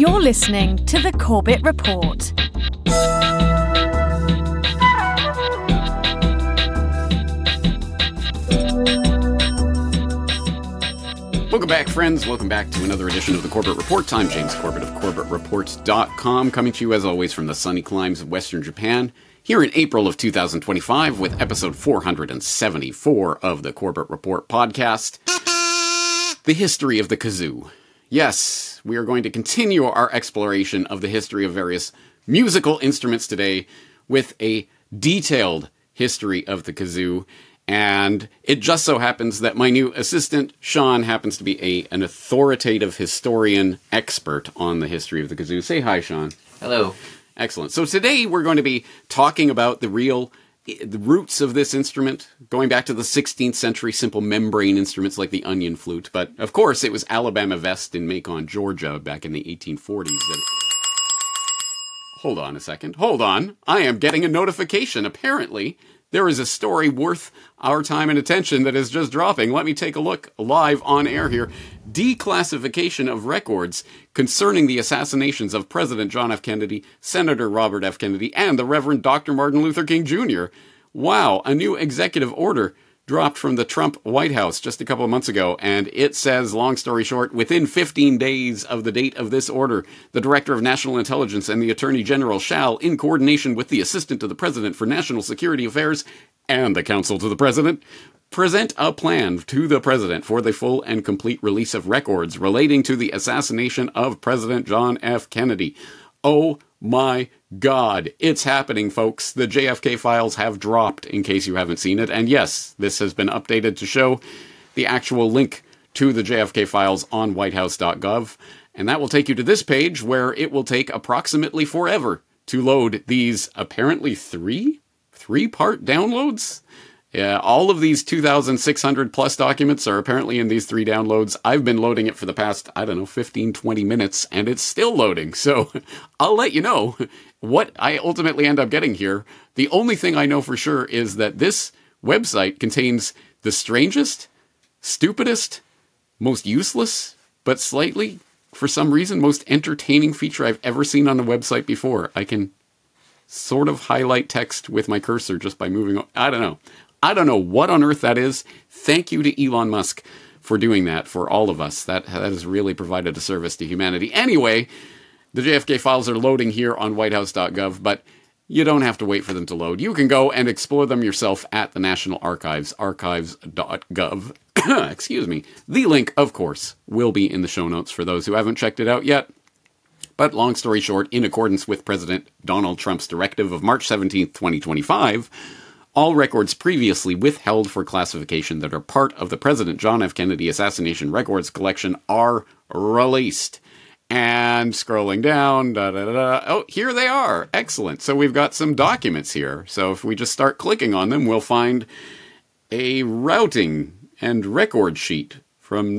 You're listening to The Corbett Report. Welcome back, friends. Welcome back to another edition of The Corbett Report. I'm James Corbett of CorbettReports.com, coming to you as always from the sunny climes of Western Japan, here in April of 2025 with episode 474 of the Corbett Report podcast, The History of the Kazoo. Yes, we are going to continue our exploration of the history of various musical instruments today with a detailed history of the kazoo. And it just so happens that my new assistant, Sean, happens to be an authoritative historian expert on the history of the kazoo. Say hi, Sean. Hello. Excellent. So today we're going to be talking about the roots of this instrument, going back to the 16th century simple membrane instruments like the onion flute. But, of course, it was Alabama Vest in Macon, Georgia, back in the 1840s. Hold on a second. Hold on. I am getting a notification. Apparently, there is a story worth our time and attention that is just dropping. Let me take a look live on air here. Declassification of records concerning the assassinations of President John F. Kennedy, Senator Robert F. Kennedy, and the Reverend Dr. Martin Luther King Jr. Wow, a new executive order dropped from the Trump White House just a couple of months ago, and it says, long story short, within 15 days of the date of this order, the Director of National Intelligence and the Attorney General shall, in coordination with the Assistant to the President for National Security Affairs and the Counsel to the President, present a plan to the President for the full and complete release of records relating to the assassination of President John F. Kennedy. Oh my God, it's happening, folks. The JFK files have dropped, in case you haven't seen it. And yes, this has been updated to show the actual link to the JFK files on whitehouse.gov. And that will take you to this page where it will take approximately forever to load these apparently three-part downloads. Yeah, all of these 2,600 plus documents are apparently in these 3 downloads. I've been loading it for the past, 15, 20 minutes, and it's still loading. So I'll let you know what I ultimately end up getting here. The only thing I know for sure is that this website contains the strangest, stupidest, most useless, but slightly, for some reason, most entertaining feature I've ever seen on a website before. I can sort of highlight text with my cursor just by moving. I don't know what on earth that is. Thank you to Elon Musk for doing that for all of us. That has really provided a service to humanity. Anyway, the JFK files are loading here on whitehouse.gov, but you don't have to wait for them to load. You can go and explore them yourself at the National Archives, archives.gov. Excuse me. The link, of course, will be in the show notes for those who haven't checked it out yet. But long story short, in accordance with President Donald Trump's directive of March 17th, 2025, all records previously withheld for classification that are part of the President John F. Kennedy Assassination Records collection are released. And scrolling down, oh, here they are. Excellent. So we've got some documents here. So if we just start clicking on them, we'll find a routing and record sheet from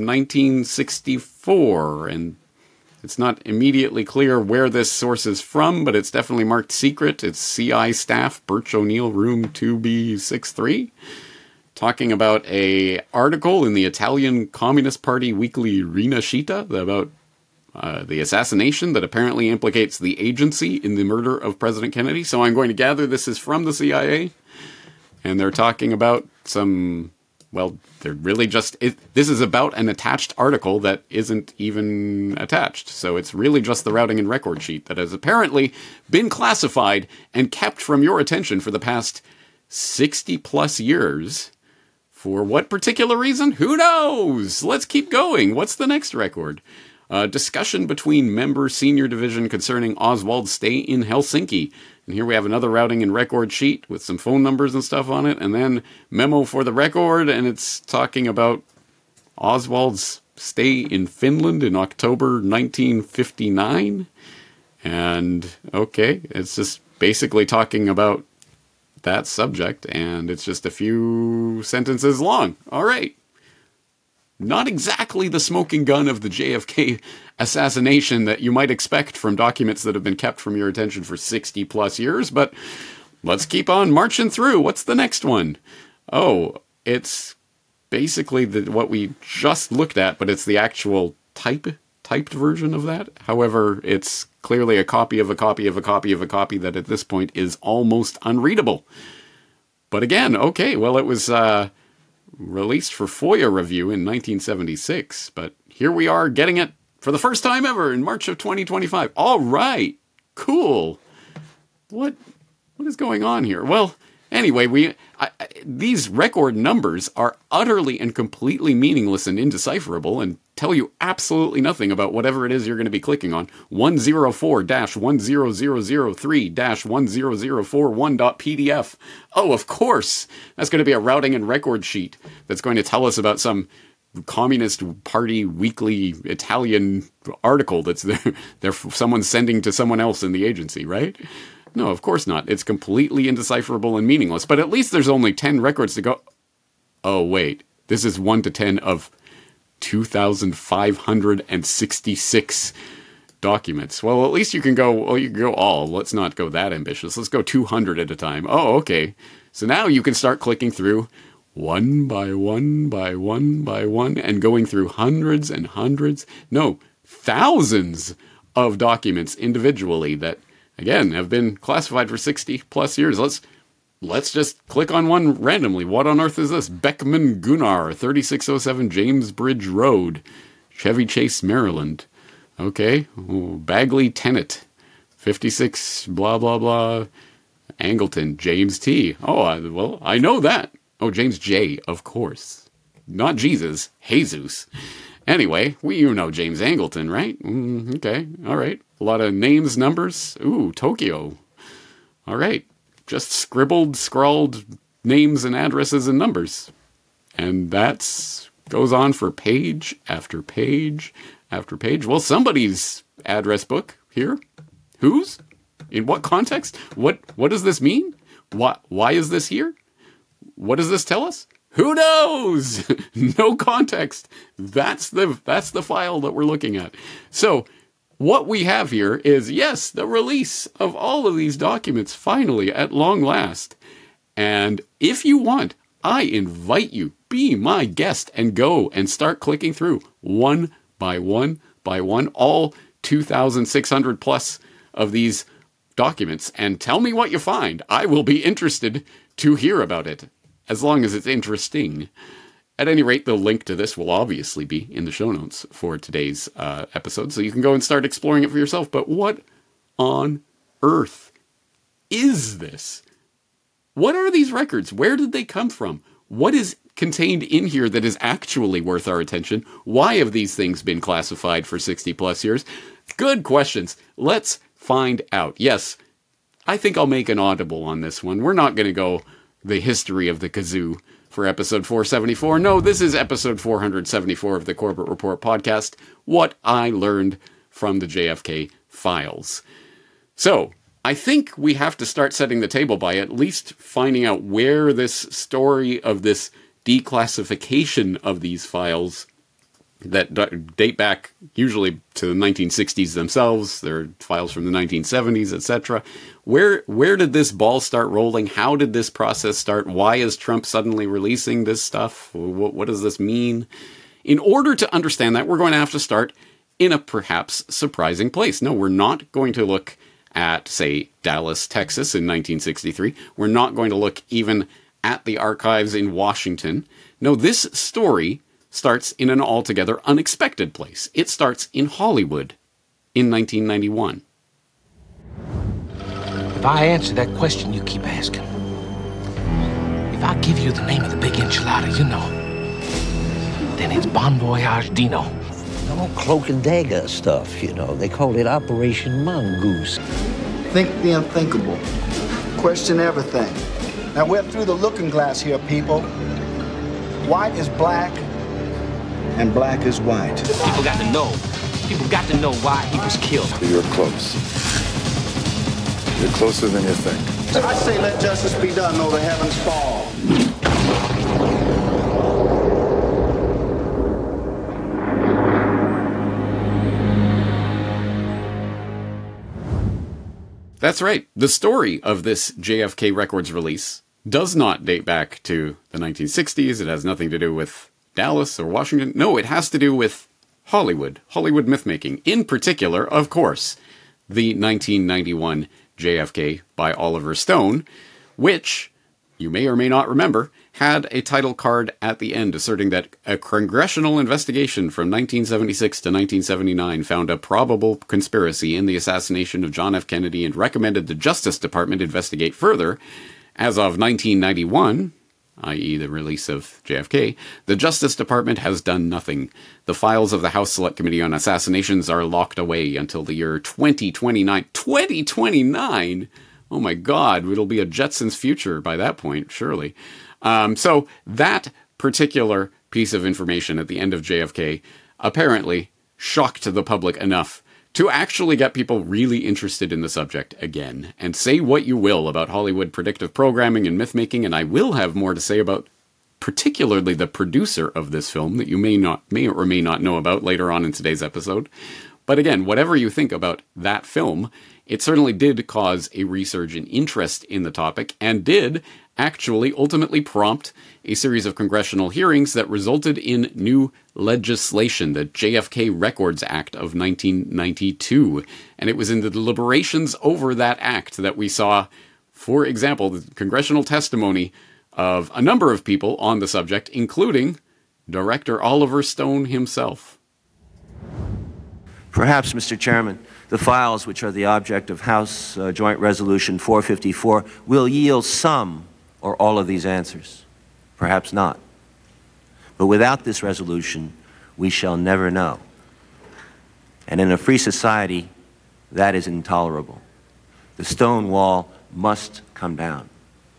1964. And it's not immediately clear where this source is from, but it's definitely marked secret. It's CI staff, Birch O'Neill, room 2B63, talking about a article in the Italian Communist Party weekly Rinascita about the assassination that apparently implicates the agency in the murder of President Kennedy. So I'm going to gather this is from the CIA, and they're talking about some... Well, they're really just... This is about an attached article that isn't even attached. So it's really just the routing and record sheet that has apparently been classified and kept from your attention for the past 60-plus years. For what particular reason? Who knows? Let's keep going. What's the next record? Discussion between member senior division concerning Oswald's stay in Helsinki. And here we have another routing and record sheet with some phone numbers and stuff on it. And then memo for the record. And it's talking about Oswald's stay in Finland in October 1959. And, okay, it's just basically talking about that subject. And it's just a few sentences long. All right. Not exactly the smoking gun of the JFK assassination that you might expect from documents that have been kept from your attention for 60 plus years, but let's keep on marching through. What's the next one? Oh, it's basically what we just looked at, but it's the actual typed version of that. However, it's clearly a copy of a copy of a copy of a copy that at this point is almost unreadable. But again, okay, well, it was released for FOIA review in 1976, but here we are getting it for the first time ever in March of 2025. All right, cool. What is going on here? Well, anyway, these record numbers are utterly and completely meaningless and indecipherable and tell you absolutely nothing about whatever it is you're going to be clicking on. 104-10003-10041.pdf. Oh, of course. That's going to be a routing and record sheet that's going to tell us about some Communist Party weekly Italian article that's there someone's sending to someone else in the agency, right? No, of course not. It's completely indecipherable and meaningless. But at least there's only 10 records to go. Oh, wait. This is 1 to 10 of 2,566 documents. Well, at least you can go all. Let's not go that ambitious. Let's go 200 at a time. Oh, okay. So now you can start clicking through one by one by one by one and going through hundreds and hundreds, no, thousands of documents individually that, again, have been classified for 60 plus years. Let's just click on one randomly. What on earth is this? Beckman Gunnar, 3607 James Bridge Road, Chevy Chase, Maryland. Okay. Bagley Tennant, 56 blah, blah, blah. Angleton, James T. Oh, well, I know that. Oh, James J, of course. Not Jesus, Jesus. Anyway, you know James Angleton, right? Okay, all right. A lot of names, numbers. Ooh, Tokyo. All right. Just scrawled names and addresses and numbers. And that goes on for page after page after page. Well, somebody's address book here. Whose? In what context? What does this mean? Why is this here? What does this tell us? Who knows? No context. That's the file that we're looking at. So what we have here is, yes, the release of all of these documents finally at long last. And if you want, I invite you, be my guest and go and start clicking through one by one by one, all 2,600 plus of these documents, and tell me what you find. I will be interested to hear about it, as long as it's interesting. At any rate, the link to this will obviously be in the show notes for today's episode, so you can go and start exploring it for yourself. But what on earth is this? What are these records? Where did they come from? What is contained in here that is actually worth our attention? Why have these things been classified for 60 plus years? Good questions. Let's find out. Yes, I think I'll make an audible on this one. We're not going to go the history of the kazoo for episode 474. No, this is episode 474 of the Corbett Report podcast, what I learned from the JFK files. So, I think we have to start setting the table by at least finding out where this story of this declassification of these files that date back usually to the 1960s themselves. They're files from the 1970s, etc. Where did this ball start rolling? How did this process start? Why is Trump suddenly releasing this stuff? What does this mean? In order to understand that, we're going to have to start in a perhaps surprising place. No, we're not going to look at, say, Dallas, Texas in 1963. We're not going to look even at the archives in Washington. No, this story starts in an altogether unexpected place. It starts in Hollywood in 1991. If I answer that question you keep asking, if I give you the name of the big enchilada, you know, then it's Bon Voyage Dino. No cloak and dagger stuff, you know. They call it Operation Mongoose. Think the unthinkable. Question everything. Now we're through the looking glass here, people. White is black, and black is white. People got to know. People got to know why he was killed. You're close. You're closer than you think. I say let justice be done, though the heavens fall. That's right. The story of this JFK Records release does not date back to the 1960s. It has nothing to do with Dallas or Washington. No, it has to do with Hollywood mythmaking. In particular, of course, the 1991 JFK by Oliver Stone, which, you may or may not remember, had a title card at the end asserting that a congressional investigation from 1976 to 1979 found a probable conspiracy in the assassination of John F. Kennedy and recommended the Justice Department investigate further. As of 1991, i.e. the release of JFK, the Justice Department has done nothing. The files of the House Select Committee on Assassinations are locked away until the year 2029. 2029? Oh my God, it'll be a Jetsons future by that point, surely. So that particular piece of information at the end of JFK apparently shocked the public enough to actually get people really interested in the subject again. And say what you will about Hollywood predictive programming and myth-making, and I will have more to say about particularly the producer of this film that you may or may not know about later on in today's episode. But again, whatever you think about that film, it certainly did cause a resurge in interest in the topic and did actually ultimately prompt a series of congressional hearings that resulted in new legislation, the JFK Records Act of 1992. And it was in the deliberations over that act that we saw, for example, the congressional testimony of a number of people on the subject, including director Oliver Stone himself. Perhaps, Mr. Chairman, the files which are the object of House Joint Resolution 454 will yield some or all of these answers. Perhaps not. But without this resolution, we shall never know. And in a free society, that is intolerable. The stone wall must come down.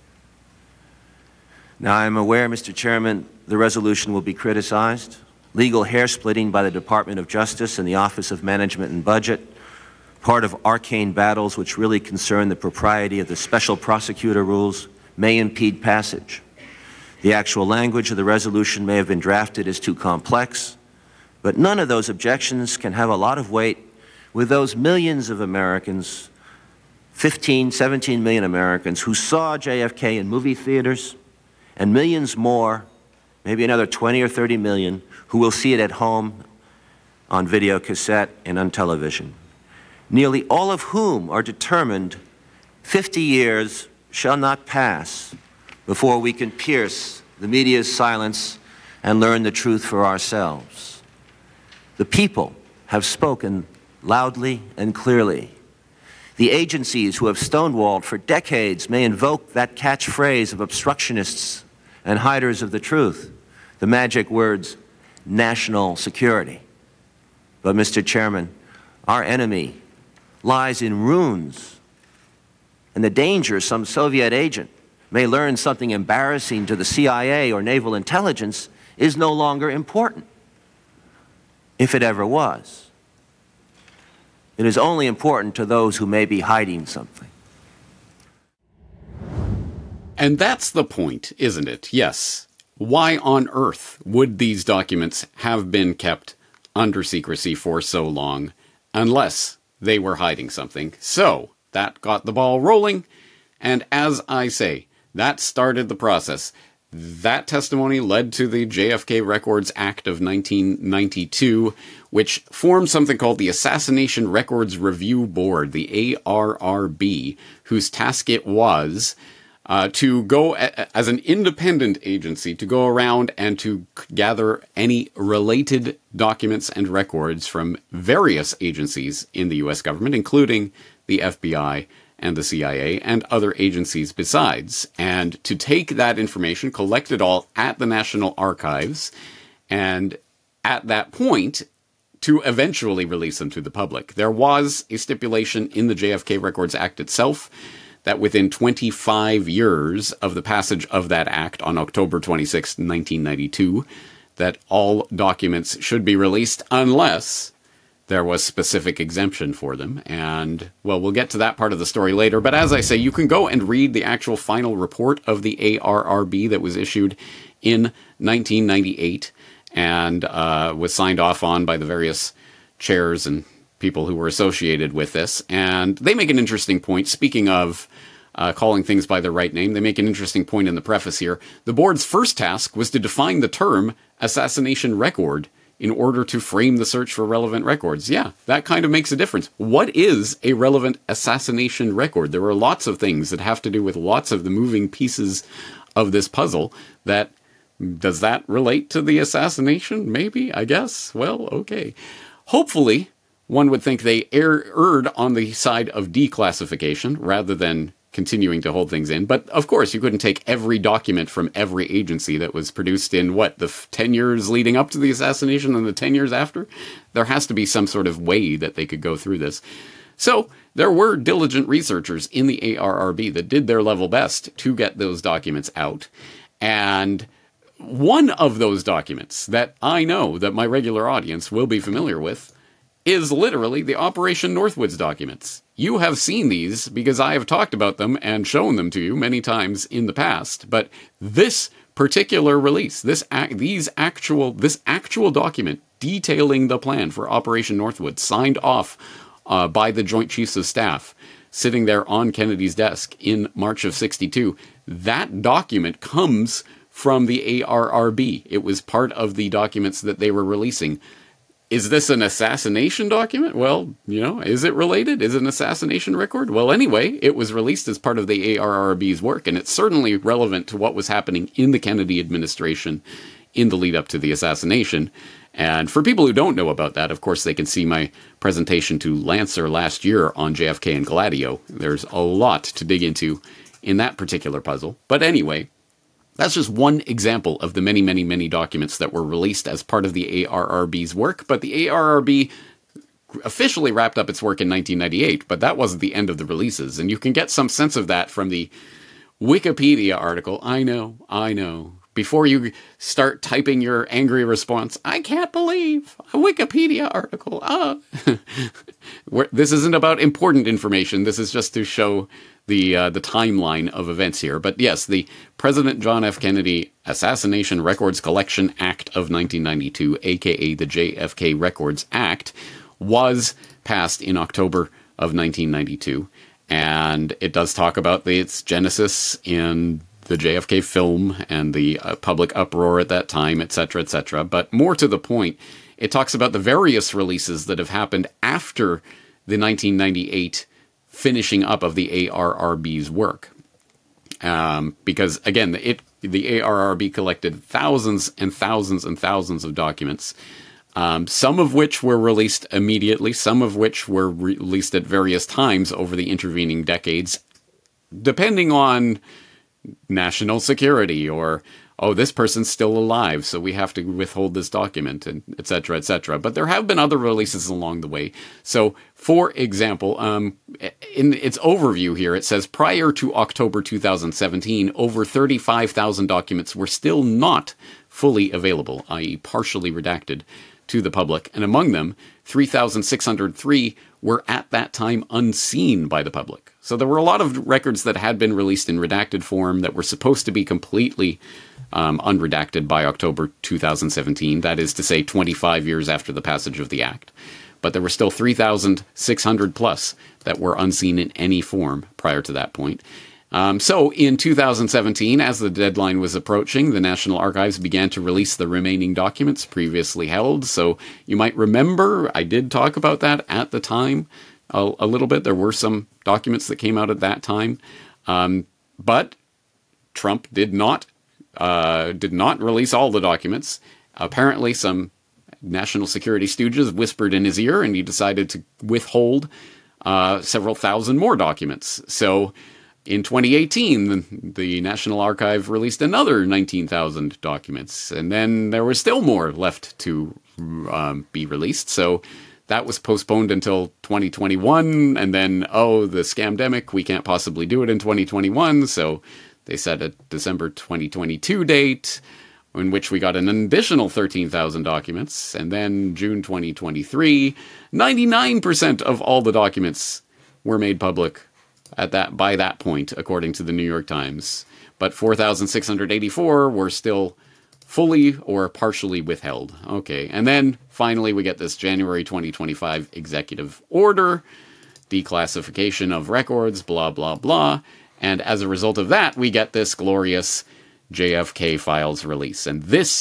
Now, I am aware, Mr. Chairman, the resolution will be criticized. Legal hair-splitting by the Department of Justice and the Office of Management and Budget, part of arcane battles which really concern the propriety of the special prosecutor rules, may impede passage. The actual language of the resolution may have been drafted as too complex, but none of those objections can have a lot of weight with those millions of Americans, 15, 17 million Americans, who saw JFK in movie theaters, and millions more, maybe another 20 or 30 million, who will see it at home on video cassette and on television, nearly all of whom are determined 50 years shall not pass before we can pierce the media's silence and learn the truth for ourselves. The people have spoken loudly and clearly. The agencies who have stonewalled for decades may invoke that catchphrase of obstructionists and hiders of the truth, the magic words, national security. But, Mr. Chairman, our enemy lies in ruins, and the danger some Soviet agent may learn something embarrassing to the CIA or naval intelligence is no longer important, if it ever was. It is only important to those who may be hiding something. And that's the point, isn't it? Yes. Why on earth would these documents have been kept under secrecy for so long unless they were hiding something? So, that got the ball rolling, and as I say, that started the process. That testimony led to the JFK Records Act of 1992, which formed something called the Assassination Records Review Board, the ARRB, whose task it was to go as an independent agency to go around and to gather any related documents and records from various agencies in the U.S. government, including the FBI and the CIA and other agencies besides, and to take that information, collect it all at the National Archives, and at that point, to eventually release them to the public. There was a stipulation in the JFK Records Act itself that within 25 years of the passage of that act on October 26, 1992, that all documents should be released unless there was specific exemption for them. And, well, we'll get to that part of the story later. But as I say, you can go and read the actual final report of the ARRB that was issued in 1998 and was signed off on by the various chairs and people who were associated with this. And they make an interesting point. Speaking of calling things by their right name, they make an interesting point in the preface here. The board's first task was to define the term assassination record in order to frame the search for relevant records. Yeah, that kind of makes a difference. What is a relevant assassination record? There are lots of things that have to do with lots of the moving pieces of this puzzle. Does that relate to the assassination? Maybe, I guess. Well, okay. Hopefully, one would think they erred on the side of declassification rather than continuing to hold things in. But of course, you couldn't take every document from every agency that was produced in, the 10 years leading up to the assassination and the 10 years after? There has to be some sort of way that they could go through this. So there were diligent researchers in the ARRB that did their level best to get those documents out. And one of those documents that I know that my regular audience will be familiar with is literally the Operation Northwoods documents. You have seen these because I have talked about them and shown them to you many times in the past, but this particular release, this actual document detailing the plan for Operation Northwoods, signed off by the Joint Chiefs of Staff, sitting there on Kennedy's desk in March of '62, that document comes from the ARRB. It was part of the documents that they were releasing. Is this an assassination document? Well, is it related? Is it an assassination record? Well, anyway, it was released as part of the ARRB's work, and it's certainly relevant to what was happening in the Kennedy administration in the lead up to the assassination. And for people who don't know about that, of course, they can see my presentation to Lancer last year on JFK and Gladio. There's a lot to dig into in that particular puzzle. But anyway, that's just one example of the many, many, many documents that were released as part of the ARRB's work. But the ARRB officially wrapped up its work in 1998, but that wasn't the end of the releases. And you can get some sense of that from the Wikipedia article. I know. Before you start typing your angry response, I can't believe a Wikipedia article. This isn't about important information. This is just to show the timeline of events here. But yes, the President John F. Kennedy Assassination Records Collection Act of 1992, aka the JFK Records Act, was passed in October of 1992. And it does talk about its genesis in the JFK film and the public uproar at that time, etc., etc. But more to the point, it talks about the various releases that have happened after the 1998 finishing up of the ARRB's work. Because, again, the ARRB collected thousands and thousands and thousands of documents, some of which were released immediately, some of which were released at various times over the intervening decades, depending on national security or, this person's still alive, so we have to withhold this document, and et cetera, et cetera. But there have been other releases along the way. So, for example, in its overview here, it says, prior to October 2017, over 35,000 documents were still not fully available, i.e. partially redacted, to the public, and among them, 3,603 were at that time unseen by the public. So there were a lot of records that had been released in redacted form that were supposed to be completely unredacted by October 2017, that is to say 25 years after the passage of the Act. But there were still 3,600 plus that were unseen in any form prior to that point. So in 2017, as the deadline was approaching, the National Archives began to release the remaining documents previously held. So you might remember I did talk about that at the time a little bit. There were some documents that came out at that time. But Trump did not release all the documents. Apparently some national security stooges whispered in his ear, and he decided to withhold several thousand more documents. So in 2018, the National Archive released another 19,000 documents, and then there was still more left to be released. So that was postponed until 2021, and then, the scamdemic, we can't possibly do it in 2021, so they set a December 2022 date, in which we got an additional 13,000 documents, and then June 2023, 99% of all the documents were made public by that point, according to the New York Times. But 4,684 were still fully or partially withheld. Okay, and then finally we get this January 2025 executive order, declassification of records, blah, blah, blah. And as a result of that, we get this glorious JFK Files release. And this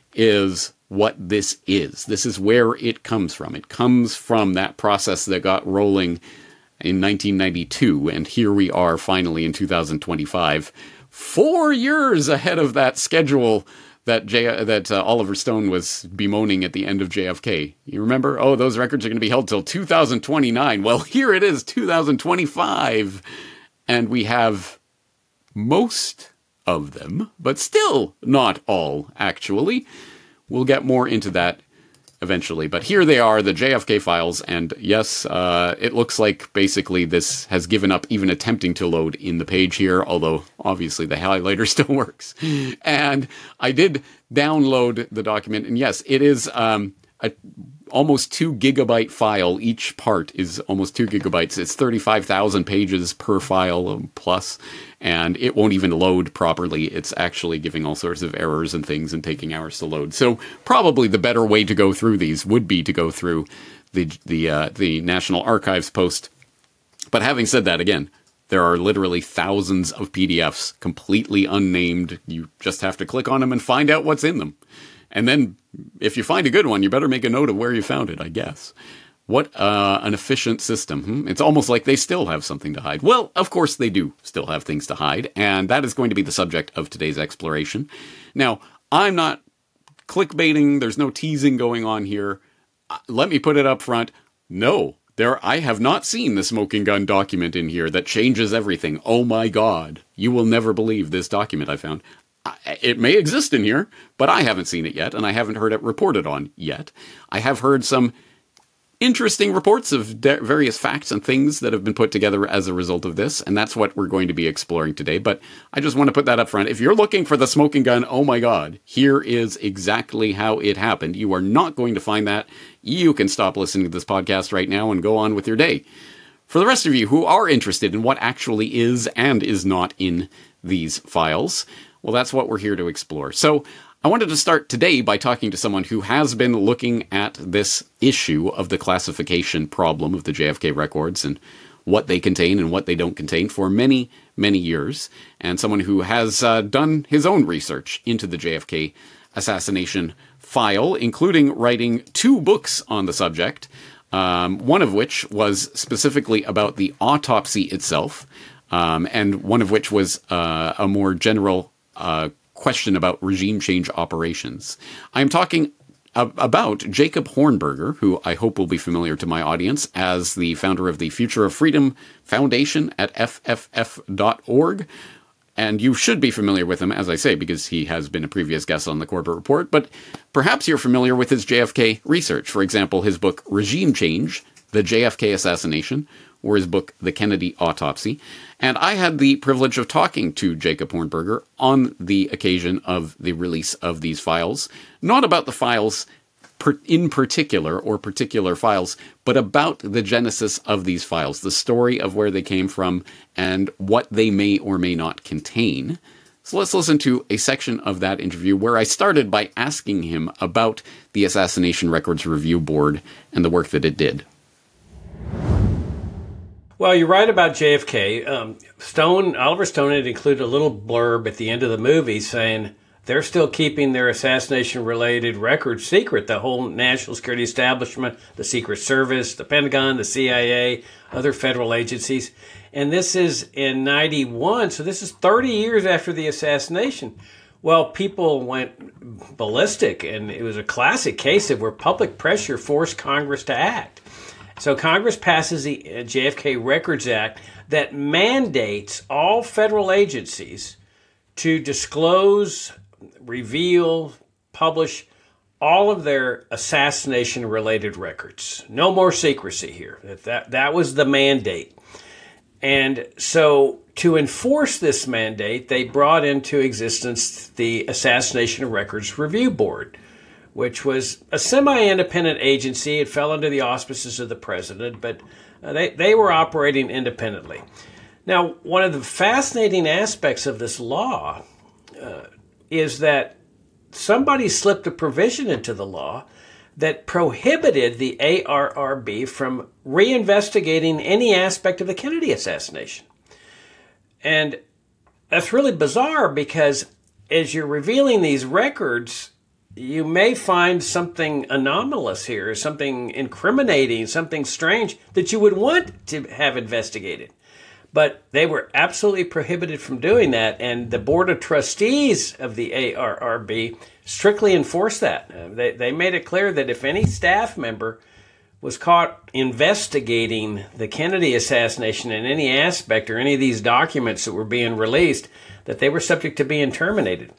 is what this is. This is where it comes from. It comes from that process that got rolling in 1992, and here we are finally in 2025, 4 years ahead of that schedule that Oliver Stone was bemoaning at the end of JFK. You remember? Oh, those records are going to be held till 2029. Well, here it is, 2025, and we have most of them, but still not all, actually. We'll get more into that eventually. But here they are, the JFK files, and yes, it looks like basically this has given up even attempting to load in the page here, although obviously the highlighter still works. And I did download the document, and yes, it is a almost 2 gigabyte file. Each part is almost 2 gigabytes. It's 35,000 pages per file plus, and it won't even load properly. It's actually giving all sorts of errors and things and taking hours to load. So probably the better way to go through these would be to go through the National Archives post. But having said that, again, there are literally thousands of PDFs completely unnamed. You just have to click on them and find out what's in them. And then, if you find a good one, you better make a note of where you found it, I guess. What an efficient system. It's almost like they still have something to hide. Well, of course they do still have things to hide, and that is going to be the subject of today's exploration. Now, I'm not clickbaiting. There's no teasing going on here. Let me put it up front. No, I have not seen the smoking gun document in here that changes everything. Oh my God. You will never believe this document I found. It may exist in here, but I haven't seen it yet, and I haven't heard it reported on yet. I have heard some interesting reports of various facts and things that have been put together as a result of this, and that's what we're going to be exploring today. But I just want to put that up front. If you're looking for the smoking gun, oh my God, here is exactly how it happened. You are not going to find that. You can stop listening to this podcast right now and go on with your day. For the rest of you who are interested in what actually is and is not in these files, well, that's what we're here to explore. So I wanted to start today by talking to someone who has been looking at this issue of the classification problem of the JFK records and what they contain and what they don't contain for many, many years, and someone who has done his own research into the JFK assassination file, including writing 2 books on the subject, one of which was specifically about the autopsy itself, and one of which was a more general question about regime change operations. I'm talking about Jacob Hornberger, who I hope will be familiar to my audience as the founder of the Future of Freedom Foundation at fff.org. And you should be familiar with him, as I say, because he has been a previous guest on the Corbett Report. But perhaps you're familiar with his JFK research. For example, his book Regime Change, The JFK Assassination, or his book The Kennedy Autopsy. And I had the privilege of talking to Jacob Hornberger on the occasion of the release of these files. Not about the files in particular, or particular files, but about the genesis of these files, the story of where they came from, and what they may or may not contain. So let's listen to a section of that interview where I started by asking him about the Assassination Records Review Board and the work that it did. Well, you're right about JFK. Oliver Stone had included a little blurb at the end of the movie saying they're still keeping their assassination-related records secret. The whole national security establishment, the Secret Service, the Pentagon, the CIA, other federal agencies. And this is in 91, so this is 30 years after the assassination. Well, people went ballistic, and it was a classic case of where public pressure forced Congress to act. So Congress passes the JFK Records Act that mandates all federal agencies to disclose, reveal, publish all of their assassination-related records. No more secrecy here. That was the mandate. And so to enforce this mandate, they brought into existence the Assassination Records Review Board, which was a semi-independent agency. It fell under the auspices of the president, but they were operating independently. Now, one of the fascinating aspects of this law is that somebody slipped a provision into the law that prohibited the ARRB from reinvestigating any aspect of the Kennedy assassination. And that's really bizarre because as you're revealing these records, you may find something anomalous here, something incriminating, something strange that you would want to have investigated. But they were absolutely prohibited from doing that, and the Board of Trustees of the ARRB strictly enforced that. They made it clear that if any staff member was caught investigating the Kennedy assassination in any aspect or any of these documents that were being released, that they were subject to being terminated.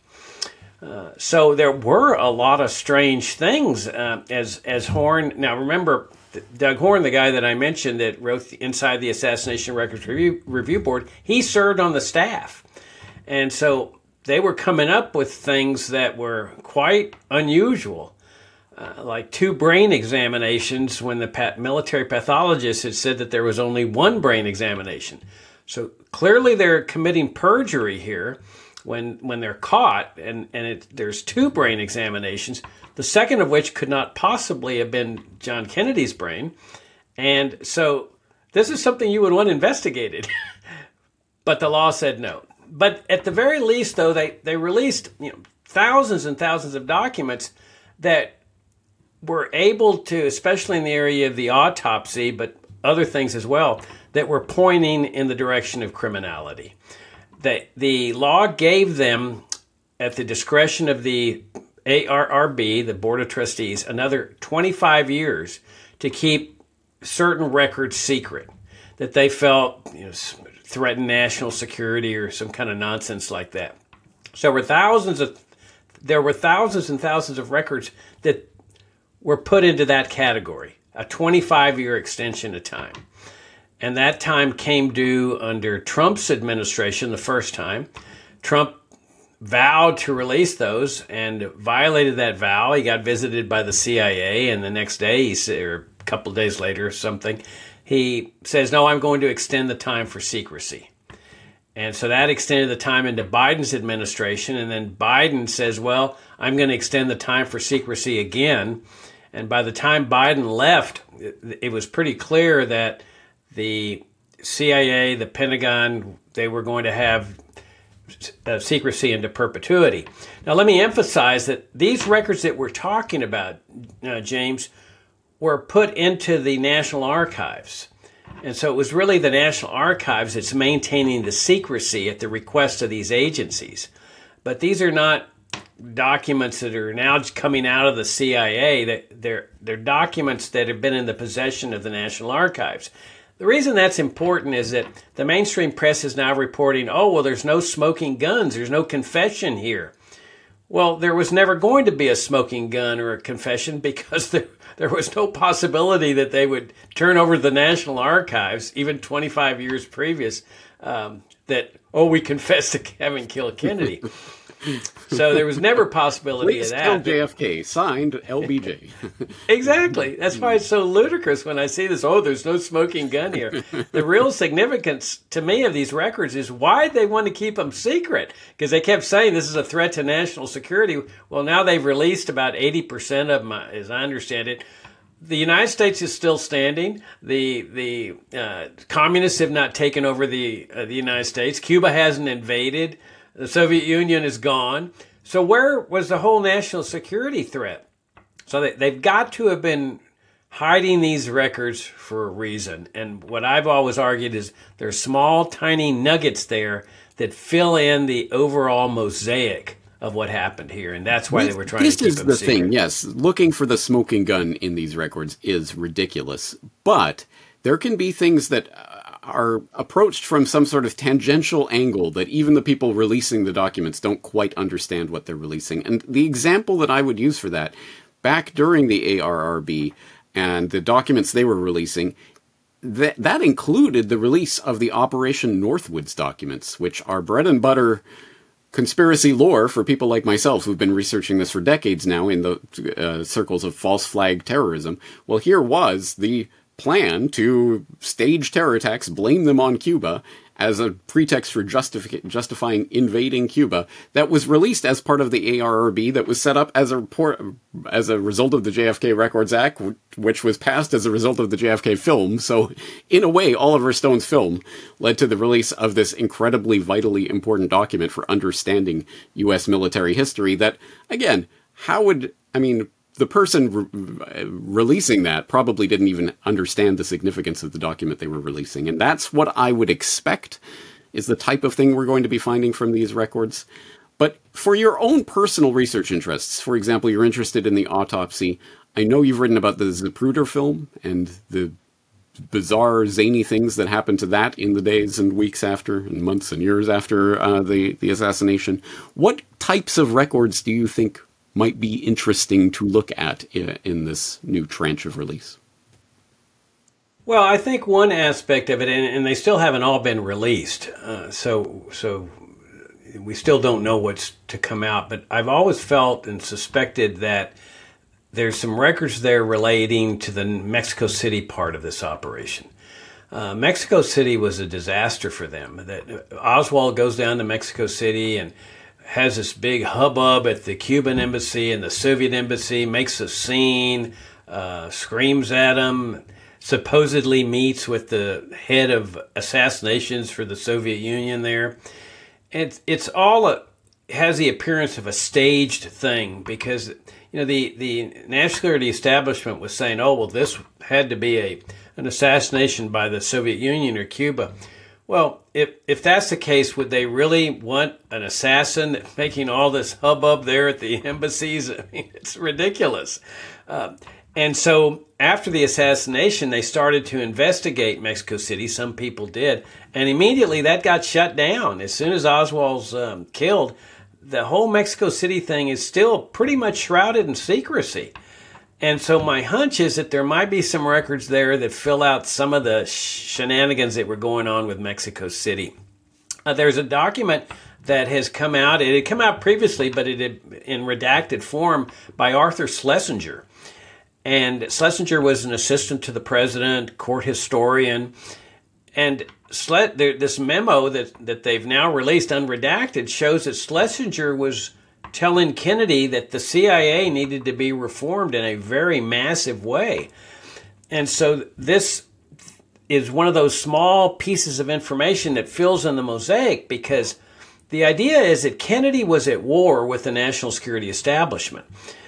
So there were a lot of strange things as Horne. Now remember, Doug Horne, the guy that I mentioned that wrote Inside the Assassination Records Review Board, he served on the staff. And so they were coming up with things that were quite unusual, like 2 brain examinations when the military pathologist had said that there was only 1 brain examination. So clearly they're committing perjury here when they're caught, and there's 2 brain examinations, the second of which could not possibly have been John Kennedy's brain. And so this is something you would want investigated. But the law said no. But at the very least, though, they released thousands and thousands of documents that were able to, especially in the area of the autopsy, but other things as well, that were pointing in the direction of criminality. The law gave them, at the discretion of the ARRB, the Board of Trustees, another 25 years to keep certain records secret that they felt threatened national security or some kind of nonsense like that. So there were thousands and thousands of records that were put into that category, a 25-year extension of time. And that time came due under Trump's administration the first time. Trump vowed to release those and violated that vow. He got visited by the CIA, and the next day, or a couple of days later or something, he says, no, I'm going to extend the time for secrecy. And so that extended the time into Biden's administration, and then Biden says, well, I'm going to extend the time for secrecy again. And by the time Biden left, it was pretty clear that the CIA, the Pentagon, they were going to have secrecy into perpetuity. Now, let me emphasize that these records that we're talking about, James, were put into the National Archives. And so it was really the National Archives that's maintaining the secrecy at the request of these agencies. But these are not documents that are now coming out of the CIA. They're documents that have been in the possession of the National Archives. The reason that's important is that the mainstream press is now reporting, oh, well, there's no smoking guns. There's no confession here. Well, there was never going to be a smoking gun or a confession because there was no possibility that they would turn over the National Archives, even 25 years previous, that, oh, we confessed to having killed Kennedy. So there was never a possibility of that. Kill JFK, signed LBJ. Exactly. That's why it's so ludicrous when I see this, oh, there's no smoking gun here. The real significance to me of these records is why they want to keep them secret. Because they kept saying this is a threat to national security. Well, now they've released about 80% of them, as I understand it. The United States is still standing. The communists have not taken over the United States. Cuba hasn't invaded. The Soviet Union is gone. So where was the whole national security threat? So they've got to have been hiding these records for a reason. And what I've always argued is there's small, tiny nuggets there that fill in the overall mosaic of what happened here. And that's why they were trying to keep them secret. This is the thing, yes. Looking for the smoking gun in these records is ridiculous. But there can be things that are approached from some sort of tangential angle that even the people releasing the documents don't quite understand what they're releasing. And the example that I would use for that, back during the ARRB and the documents they were releasing, that included the release of the Operation Northwoods documents, which are bread and butter conspiracy lore for people like myself who've been researching this for decades now in the circles of false flag terrorism. Well, here was the plan to stage terror attacks, blame them on Cuba as a pretext for justifying invading Cuba, that was released as part of the ARRB, that was set up as a result of the JFK Records Act, which was passed as a result of the JFK film. So, in a way, Oliver Stone's film led to the release of this incredibly vitally important document for understanding U.S. military history that, again, the person releasing that probably didn't even understand the significance of the document they were releasing. And that's what I would expect is the type of thing we're going to be finding from these records. But for your own personal research interests, for example, you're interested in the autopsy. I know you've written about the Zapruder film and the bizarre, zany things that happened to that in the days and weeks after, and months and years after the assassination. What types of records do you think might be interesting to look at in this new tranche of release? Well, I think one aspect of it, and they still haven't all been released, so we still don't know what's to come out, but I've always felt and suspected that there's some records there relating to the Mexico City part of this operation. Mexico City was a disaster for them. That Oswald goes down to Mexico City and has this big hubbub at the Cuban embassy and the Soviet embassy, makes a scene, screams at them, supposedly meets with the head of assassinations for the Soviet Union there. It's all has the appearance of a staged thing because the national security establishment was saying, oh, well, this had to be an assassination by the Soviet Union or Cuba. Well, if that's the case, would they really want an assassin making all this hubbub there at the embassies? I mean, it's ridiculous. And so after the assassination, they started to investigate Mexico City. Some people did. And immediately that got shut down. As soon as Oswald's killed, the whole Mexico City thing is still pretty much shrouded in secrecy. And so my hunch is that there might be some records there that fill out some of the shenanigans that were going on with Mexico City. There's a document that has come out. It had come out previously, but it had in redacted form by Arthur Schlesinger. And Schlesinger was an assistant to the president, court historian. And this memo that they've now released unredacted shows that Schlesinger was telling Kennedy that the CIA needed to be reformed in a very massive way. And so this is one of those small pieces of information that fills in the mosaic because the idea is that Kennedy was at war with the national security establishment.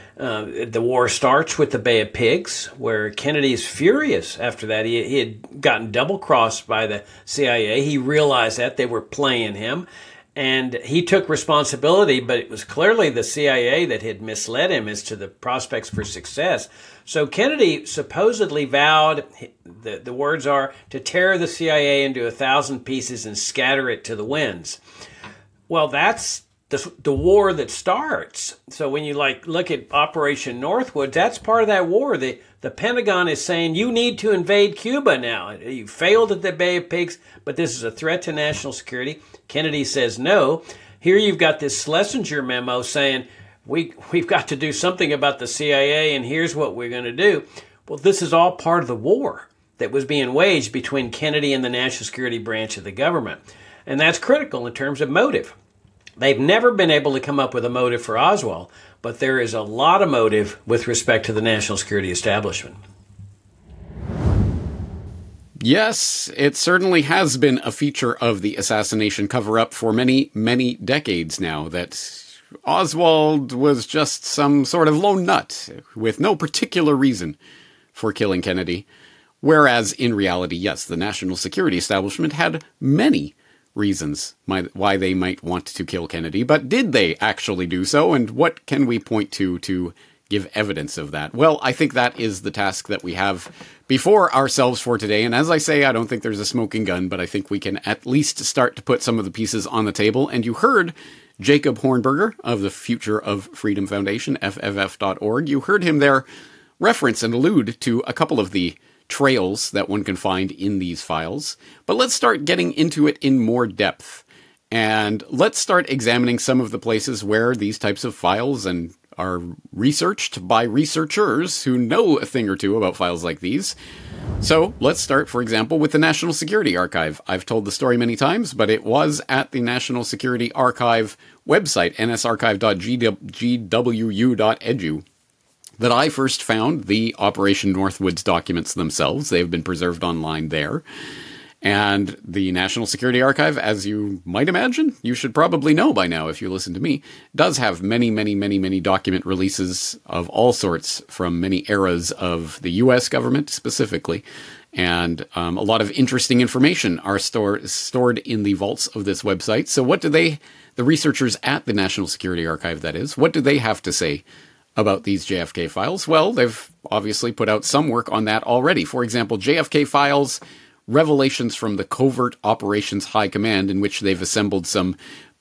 The war starts with the Bay of Pigs, where Kennedy's furious after that. He had gotten double-crossed by the CIA. He realized that they were playing him. And he took responsibility, but it was clearly the CIA that had misled him as to the prospects for success. So Kennedy supposedly vowed, the words are, to tear the CIA into 1,000 pieces and scatter it to the winds. Well, that's the war that starts. So when you look at Operation Northwood, that's part of that war. The Pentagon is saying, you need to invade Cuba now. You failed at the Bay of Pigs, but this is a threat to national security. Kennedy says no. Here you've got this Schlesinger memo saying, we've got to do something about the CIA, and here's what we're going to do. Well, this is all part of the war that was being waged between Kennedy and the national security branch of the government. And that's critical in terms of motive. They've never been able to come up with a motive for Oswald, but there is a lot of motive with respect to the national security establishment. Yes, it certainly has been a feature of the assassination cover-up for many, many decades now, that Oswald was just some sort of lone nut with no particular reason for killing Kennedy. Whereas, in reality, yes, the national security establishment had many reasons why they might want to kill Kennedy, but did they actually do so, and what can we point to give evidence of that? Well, I think that is the task that we have before ourselves for today, and as I say, I don't think there's a smoking gun, but I think we can at least start to put some of the pieces on the table, and you heard Jacob Hornberger of the Future of Freedom Foundation, FFF.org. You heard him there reference and allude to a couple of the trails that one can find in these files. But let's start getting into it in more depth. And let's start examining some of the places where these types of files and are researched by researchers who know a thing or two about files like these. So let's start, for example, with the National Security Archive. I've told the story many times, but it was at the National Security Archive website, nsarchive.gwu.edu, that I first found the Operation Northwoods documents themselves. They've been preserved online there. And the National Security Archive, as you might imagine, you should probably know by now if you listen to me, does have many, many, many, many document releases of all sorts from many eras of the U.S. government specifically. And a lot of interesting information are stored in the vaults of this website. So what do the researchers at the National Security Archive, that is, what do they have to say about these JFK files? Well, they've obviously put out some work on that already. For example, JFK Files, Revelations from the Covert Operations High Command, in which they've assembled some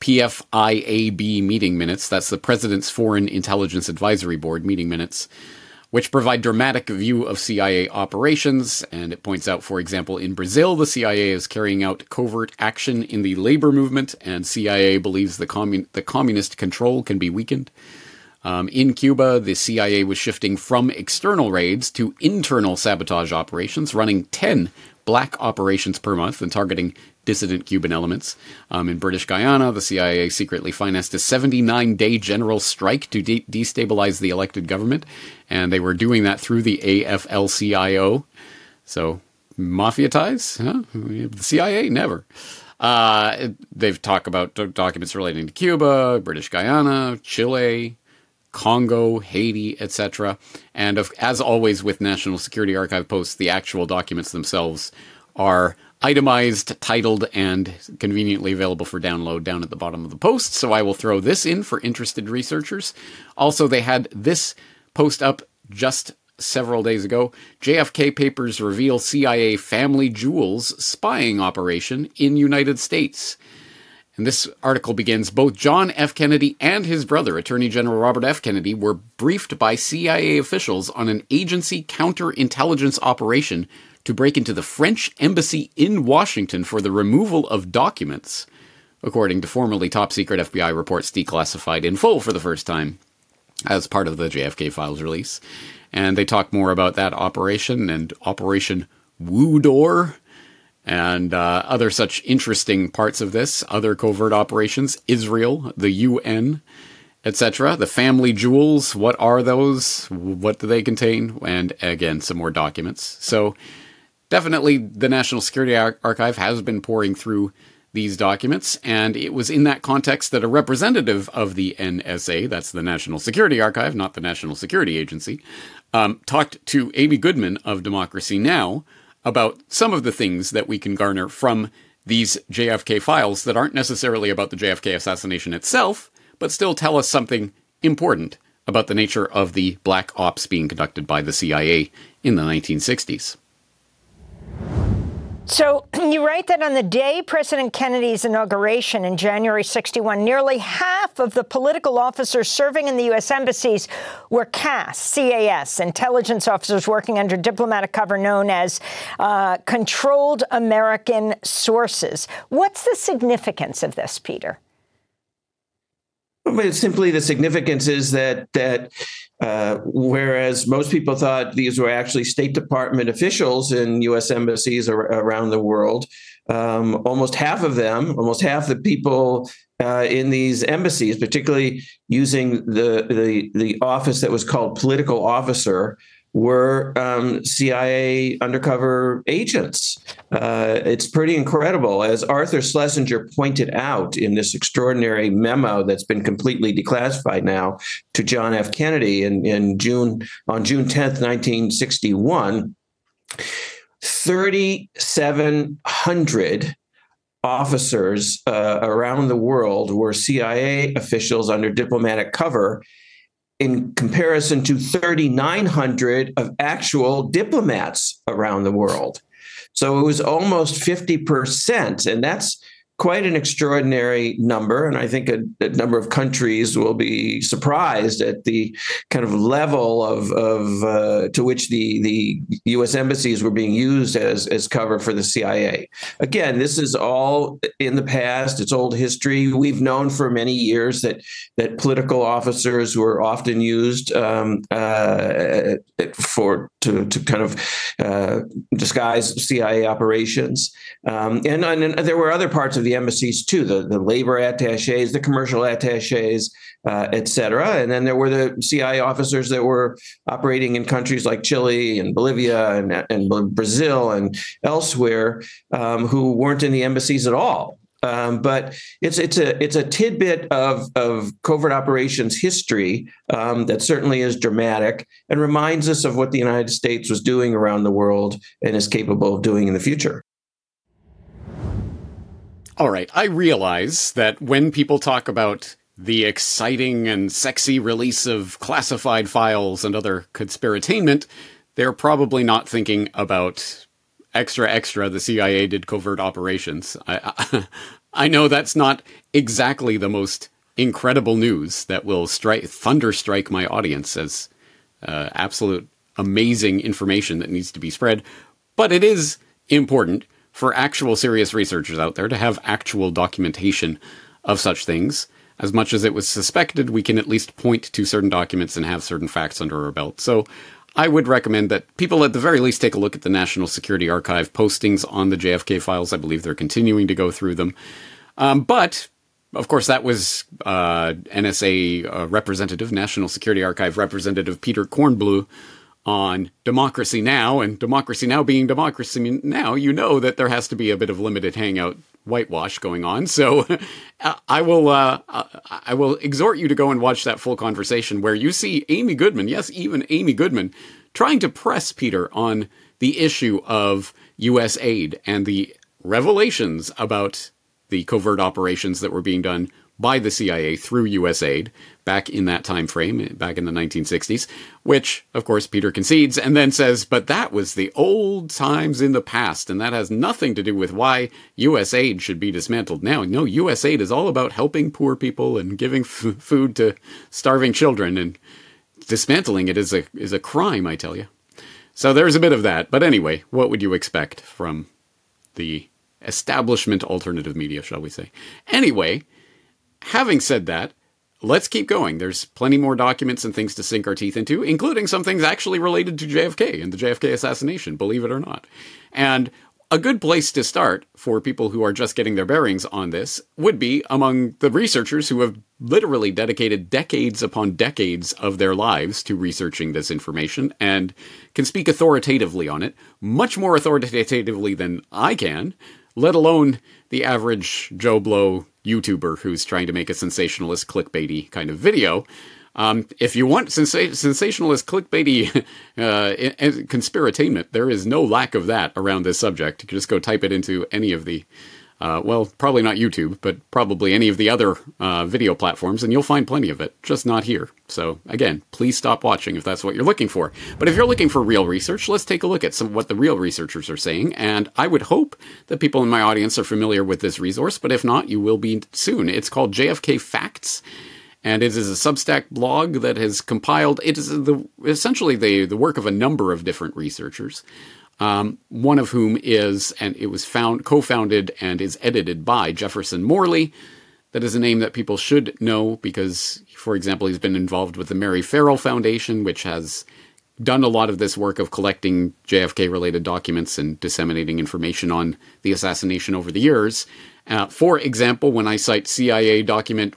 PFIAB meeting minutes. That's the President's Foreign Intelligence Advisory Board meeting minutes, which provide dramatic view of CIA operations. And it points out, for example, in Brazil, the CIA is carrying out covert action in the labor movement, and CIA believes the communist control can be weakened. In Cuba, the CIA was shifting from external raids to internal sabotage operations, running 10 black operations per month and targeting dissident Cuban elements. In British Guyana, the CIA secretly financed a 79-day general strike to destabilize the elected government, and they were doing that through the AFL-CIO. So, mafia ties? Huh? The CIA? Never. They've talked about documents relating to Cuba, British Guyana, Chile, Congo, Haiti, etc. And as always with National Security Archive posts, the actual documents themselves are itemized, titled, and conveniently available for download down at the bottom of the post. So I will throw this in for interested researchers. Also, they had this post up just several days ago. JFK papers reveal CIA family jewels spying operation in United States. And this article begins, both John F. Kennedy and his brother, Attorney General Robert F. Kennedy, were briefed by CIA officials on an agency counterintelligence operation to break into the French embassy in Washington for the removal of documents, according to formerly top-secret FBI reports declassified in full for the first time as part of the JFK Files release. And they talk more about that operation and Operation Woodor, and other such interesting parts of this, other covert operations, Israel, the UN, etc. The family jewels, what are those? What do they contain? And again, some more documents. So definitely the National Security Archive has been pouring through these documents, and it was in that context that a representative of the NSA, that's the National Security Archive, not the National Security Agency, talked to Amy Goodman of Democracy Now! About some of the things that we can garner from these JFK files that aren't necessarily about the JFK assassination itself, but still tell us something important about the nature of the black ops being conducted by the CIA in the 1960s. So you write that on the day President Kennedy's inauguration in January 61, nearly half of the political officers serving in the U.S. embassies were CAS, CAS, intelligence officers working under diplomatic cover known as Controlled American Sources. What's the significance of this, Peter? Well, simply the significance is that whereas most people thought these were actually State Department officials in U.S. embassies around the world, almost half the people in these embassies, particularly using the office that was called political officer, were CIA undercover agents. It's pretty incredible. As Arthur Schlesinger pointed out in this extraordinary memo that's been completely declassified now to John F. Kennedy on June 10th, 1961, 3,700 officers around the world were CIA officials under diplomatic cover, in comparison to 3,900 of actual diplomats around the world. So it was almost 50%, and that's quite an extraordinary number. And I think a number of countries will be surprised at the kind of level of to which the U.S. embassies were being used as cover for the CIA. Again, this is all in the past. It's old history. We've known for many years that political officers were often used to kind of disguise CIA operations. And there were other parts of the the embassies too, the labor attaches, the commercial attaches, et cetera. And then there were the CIA officers that were operating in countries like Chile and Bolivia and Brazil and elsewhere who weren't in the embassies at all. But it's a tidbit of covert operations history that certainly is dramatic and reminds us of what the United States was doing around the world and is capable of doing in the future. All right, I realize that when people talk about the exciting and sexy release of classified files and other conspiratainment, they're probably not thinking about extra, the CIA did covert operations. I know that's not exactly the most incredible news that will thunderstrike my audience as absolute amazing information that needs to be spread, but it is important for actual serious researchers out there to have actual documentation of such things. As much as it was suspected, we can at least point to certain documents and have certain facts under our belt. So I would recommend that people at the very least take a look at the National Security Archive postings on the JFK files. I believe they're continuing to go through them. But, of course, that was NSA representative, National Security Archive representative Peter Kornbluh on Democracy Now! And Democracy Now! Being Democracy Now!, you know that there has to be a bit of limited hangout whitewash going on. So I will exhort you to go and watch that full conversation where you see Amy Goodman, yes, even Amy Goodman, trying to press Peter on the issue of U.S. aid and the revelations about the covert operations that were being done by the CIA through U.S. aid back in that time frame, back in the 1960s, which, of course, Peter concedes and then says, but that was the old times in the past, and that has nothing to do with why U.S. aid should be dismantled now. No, U.S. aid is all about helping poor people and giving food to starving children, and dismantling it is a crime, I tell you. So there's a bit of that. But anyway, what would you expect from the establishment alternative media, shall we say? Anyway, having said that, let's keep going. There's plenty more documents and things to sink our teeth into, including some things actually related to JFK and the JFK assassination, believe it or not. And a good place to start for people who are just getting their bearings on this would be among the researchers who have literally dedicated decades upon decades of their lives to researching this information and can speak authoritatively on it, much more authoritatively than I can, let alone the average Joe Blow YouTuber who's trying to make a sensationalist, clickbaity kind of video. If you want sensationalist, clickbaity conspiratainment, there is no lack of that around this subject. You can just go type it into any of the, well, probably not YouTube, but probably any of the other video platforms, and you'll find plenty of it, just not here. So, again, please stop watching if that's what you're looking for. But if you're looking for real research, let's take a look at what the real researchers are saying, and I would hope that people in my audience are familiar with this resource, but if not, you will be soon. It's called JFK Facts, and it is a Substack blog that has compiled, it is essentially the work of a number of different researchers, one of whom is, and it was co-founded and is edited by Jefferson Morley. That is a name that people should know because, for example, he's been involved with the Mary Farrell Foundation, which has done a lot of this work of collecting JFK-related documents and disseminating information on the assassination over the years. For example, when I cite CIA document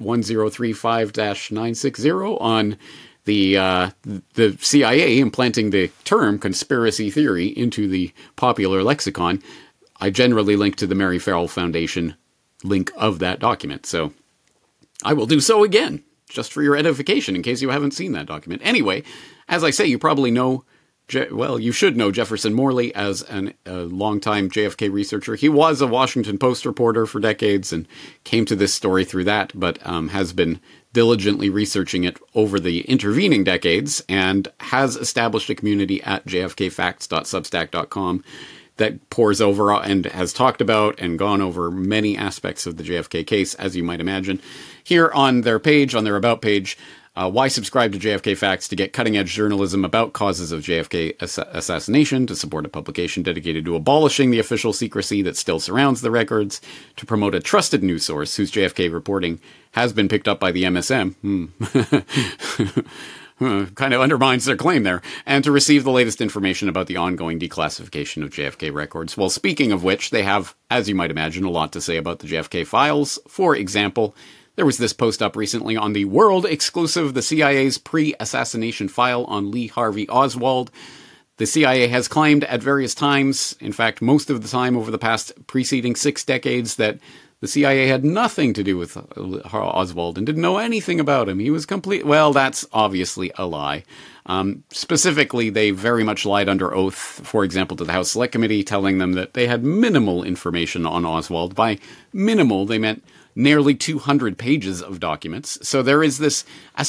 1035-960 on the CIA implanting the term conspiracy theory into the popular lexicon, I generally link to the Mary Farrell Foundation link of that document. So I will do so again, just for your edification, in case you haven't seen that document. Anyway, as I say, you probably know, well, you should know Jefferson Morley as a longtime JFK researcher. He was a Washington Post reporter for decades and came to this story through that, but has been diligently researching it over the intervening decades and has established a community at jfkfacts.substack.com that pores over and has talked about and gone over many aspects of the JFK case, as you might imagine. Here on their page, on their About page, why subscribe to JFK Facts? To get cutting-edge journalism about causes of JFK assassination, to support a publication dedicated to abolishing the official secrecy that still surrounds the records, to promote a trusted news source whose JFK reporting has been picked up by the MSM. kind of undermines their claim there, and to receive the latest information about the ongoing declassification of JFK records. Well, speaking of which, they have, as you might imagine, a lot to say about the JFK files. For example, there was this post up recently on the world exclusive, the CIA's pre-assassination file on Lee Harvey Oswald. The CIA has claimed at various times, in fact, most of the time over the past preceding 6 decades, that the CIA had nothing to do with Oswald and didn't know anything about him. He was complete. Well, that's obviously a lie. Specifically, they very much lied under oath, for example, to the House Select Committee, telling them that they had minimal information on Oswald. By minimal, they meant nearly 200 pages of documents. So there is this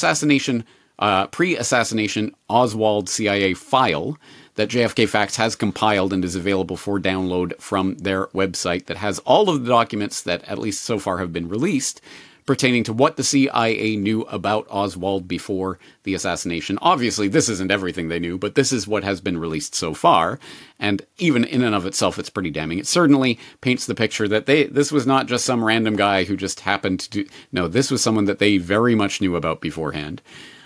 pre-assassination Oswald CIA file that JFK Facts has compiled and is available for download from their website that has all of the documents that, at least so far, have been released pertaining to what the CIA knew about Oswald before the assassination. Obviously, this isn't everything they knew, but this is what has been released so far. And even in and of itself, it's pretty damning. It certainly paints the picture that this was not just some random guy who just happened to do... No, this was someone that they very much knew about beforehand.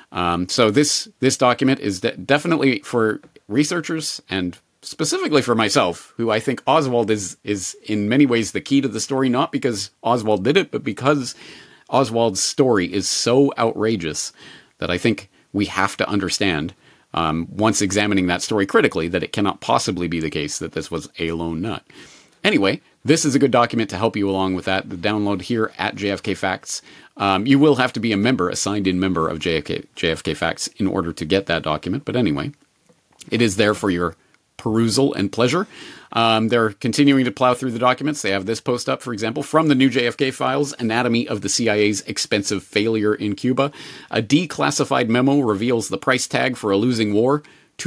So this document is definitely for researchers and specifically for myself, who I think Oswald is in many ways the key to the story, not because Oswald did it, but because Oswald's story is so outrageous that I think we have to understand, once examining that story critically, that it cannot possibly be the case that this was a lone nut. Anyway, this is a good document to help you along with that. The download here at JFK Facts. You will have to be a signed-in member of JFK Facts in order to get that document. But anyway, it is there for your perusal and pleasure. They're continuing to plow through the documents. They have this post up, for example, from the new JFK files, Anatomy of the CIA's Expensive Failure in Cuba. A declassified memo reveals the price tag for a losing war,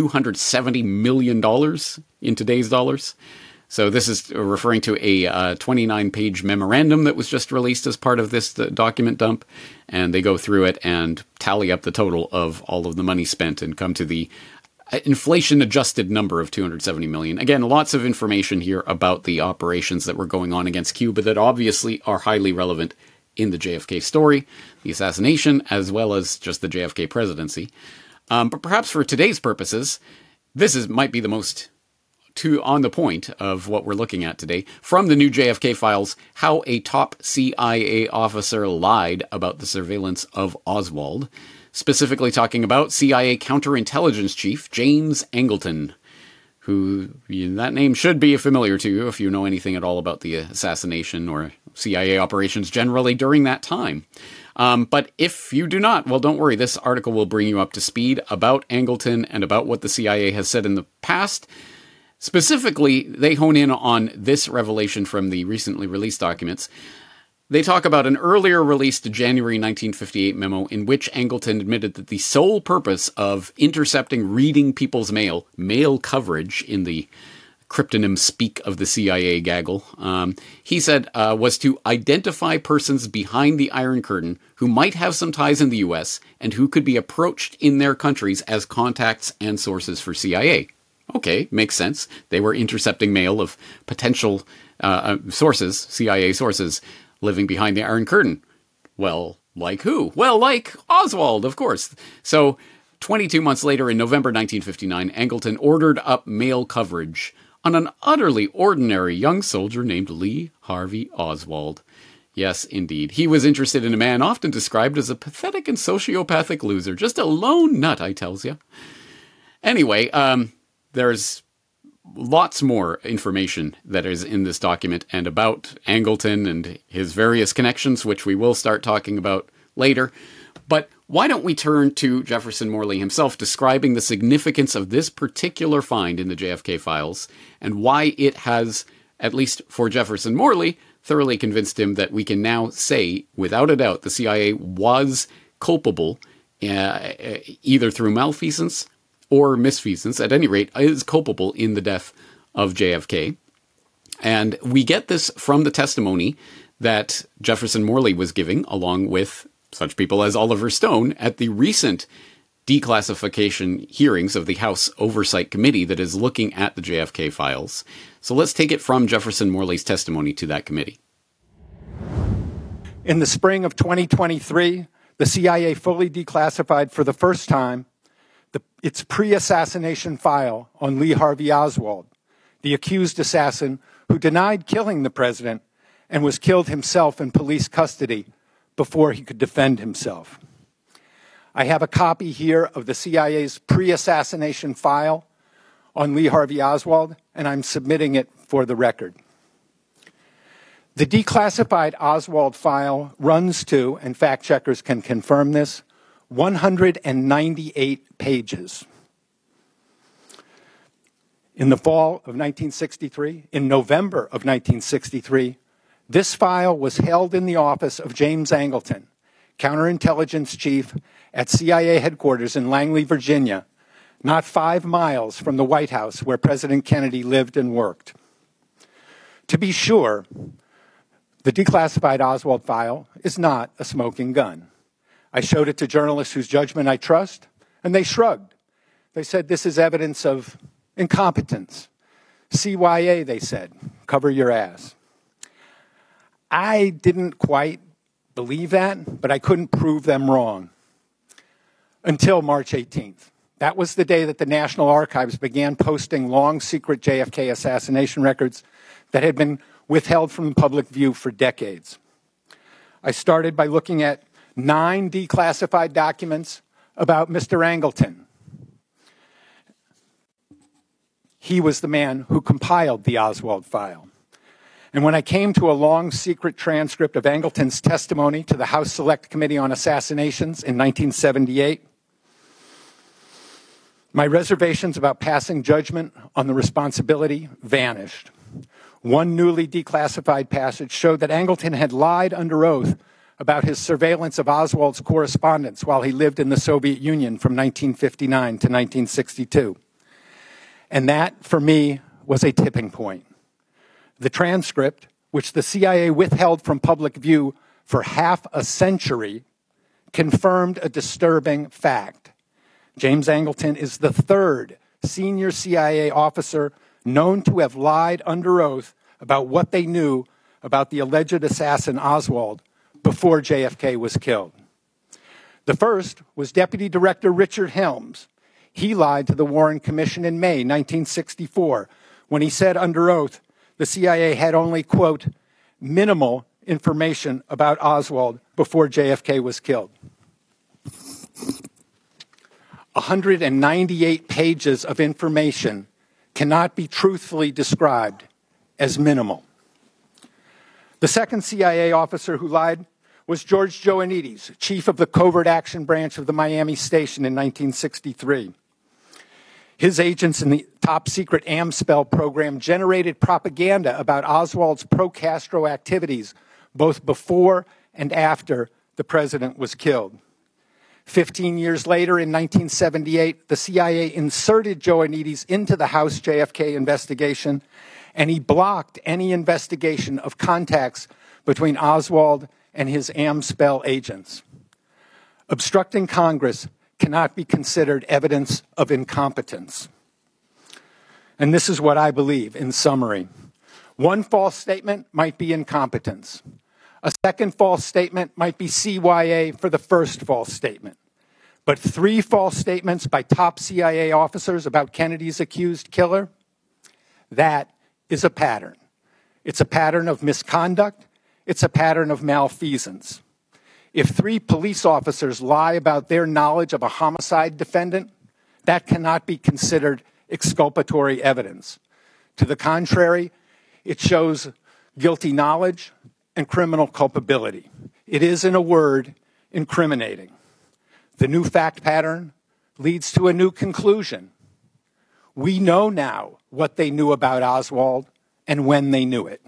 $270 million in today's dollars. So this is referring to a 29-page memorandum that was just released as part of this document dump. And they go through it and tally up the total of all of the money spent and come to the inflation-adjusted number of $270 million. Again, lots of information here about the operations that were going on against Cuba that obviously are highly relevant in the JFK story, the assassination, as well as just the JFK presidency. But perhaps for today's purposes, this might be the most on the point of what we're looking at today. From the new JFK files, how a top CIA officer lied about the surveillance of Oswald. Specifically talking about CIA counterintelligence chief James Angleton, who that name should be familiar to you if you know anything at all about the assassination or CIA operations generally during that time. But if you do not, well, don't worry. This article will bring you up to speed about Angleton and about what the CIA has said in the past. Specifically, they hone in on this revelation from the recently released documents. They talk about an earlier released January 1958 memo in which Angleton admitted that the sole purpose of intercepting reading people's mail coverage in the cryptonym speak of the CIA gaggle, he said, was to identify persons behind the Iron Curtain who might have some ties in the U.S. and who could be approached in their countries as contacts and sources for CIA. Okay, makes sense. They were intercepting mail of potential sources, CIA sources, living behind the Iron Curtain. Well, like who? Well, like Oswald, of course. So, 22 months later, in November 1959, Angleton ordered up mail coverage on an utterly ordinary young soldier named Lee Harvey Oswald. Yes, indeed. He was interested in a man often described as a pathetic and sociopathic loser. Just a lone nut, I tells you. Anyway, there's lots more information that is in this document and about Angleton and his various connections, which we will start talking about later. But why don't we turn to Jefferson Morley himself describing the significance of this particular find in the JFK files and why it has, at least for Jefferson Morley, thoroughly convinced him that we can now say, without a doubt, the CIA was culpable, either through malfeasance or misfeasance, at any rate, is culpable in the death of JFK. And we get this from the testimony that Jefferson Morley was giving, along with such people as Oliver Stone, at the recent declassification hearings of the House Oversight Committee that is looking at the JFK files. So let's take it from Jefferson Morley's testimony to that committee. In the spring of 2023, the CIA fully declassified for the first time its pre-assassination file on Lee Harvey Oswald, the accused assassin who denied killing the president and was killed himself in police custody before he could defend himself. I have a copy here of the CIA's pre-assassination file on Lee Harvey Oswald, and I'm submitting it for the record. The declassified Oswald file runs to, and fact checkers can confirm this, 198 pages. In the fall of 1963, in November of 1963, this file was held in the office of James Angleton, counterintelligence chief at CIA headquarters in Langley, Virginia, not 5 miles from the White House where President Kennedy lived and worked. To be sure, the declassified Oswald file is not a smoking gun. I showed it to journalists whose judgment I trust, and they shrugged. They said this is evidence of incompetence. CYA, they said, cover your ass. I didn't quite believe that, but I couldn't prove them wrong until March 18th. That was the day that the National Archives began posting long secret JFK assassination records that had been withheld from public view for decades. I started by looking at 9 declassified documents about Mr. Angleton. He was the man who compiled the Oswald file. And when I came to a long secret transcript of Angleton's testimony to the House Select Committee on Assassinations in 1978, my reservations about passing judgment on the responsibility vanished. One newly declassified passage showed that Angleton had lied under oath about his surveillance of Oswald's correspondence while he lived in the Soviet Union from 1959 to 1962. And that, for me, was a tipping point. The transcript, which the CIA withheld from public view for half a century, confirmed a disturbing fact. James Angleton is the 3rd senior CIA officer known to have lied under oath about what they knew about the alleged assassin Oswald before JFK was killed. The first was Deputy Director Richard Helms. He lied to the Warren Commission in May 1964 when he said under oath the CIA had only, quote, minimal information about Oswald before JFK was killed. 198 pages of information cannot be truthfully described as minimal. The second CIA officer who lied was George Joannides, chief of the Covert Action Branch of the Miami Station in 1963. His agents in the top-secret AMSPEL program generated propaganda about Oswald's pro-Castro activities both before and after the president was killed. 15 years later, in 1978, the CIA inserted Joannides into the House JFK investigation, and he blocked any investigation of contacts between Oswald and his AMSPEL agents. Obstructing Congress cannot be considered evidence of incompetence. And this is what I believe in summary. One false statement might be incompetence. A second false statement might be CYA for the first false statement. But 3 false statements by top CIA officers about Kennedy's accused killer, that is a pattern. It's a pattern of misconduct. It's a pattern of malfeasance. If 3 police officers lie about their knowledge of a homicide defendant, that cannot be considered exculpatory evidence. To the contrary, it shows guilty knowledge and criminal culpability. It is, in a word, incriminating. The new fact pattern leads to a new conclusion. We know now what they knew about Oswald and when they knew it.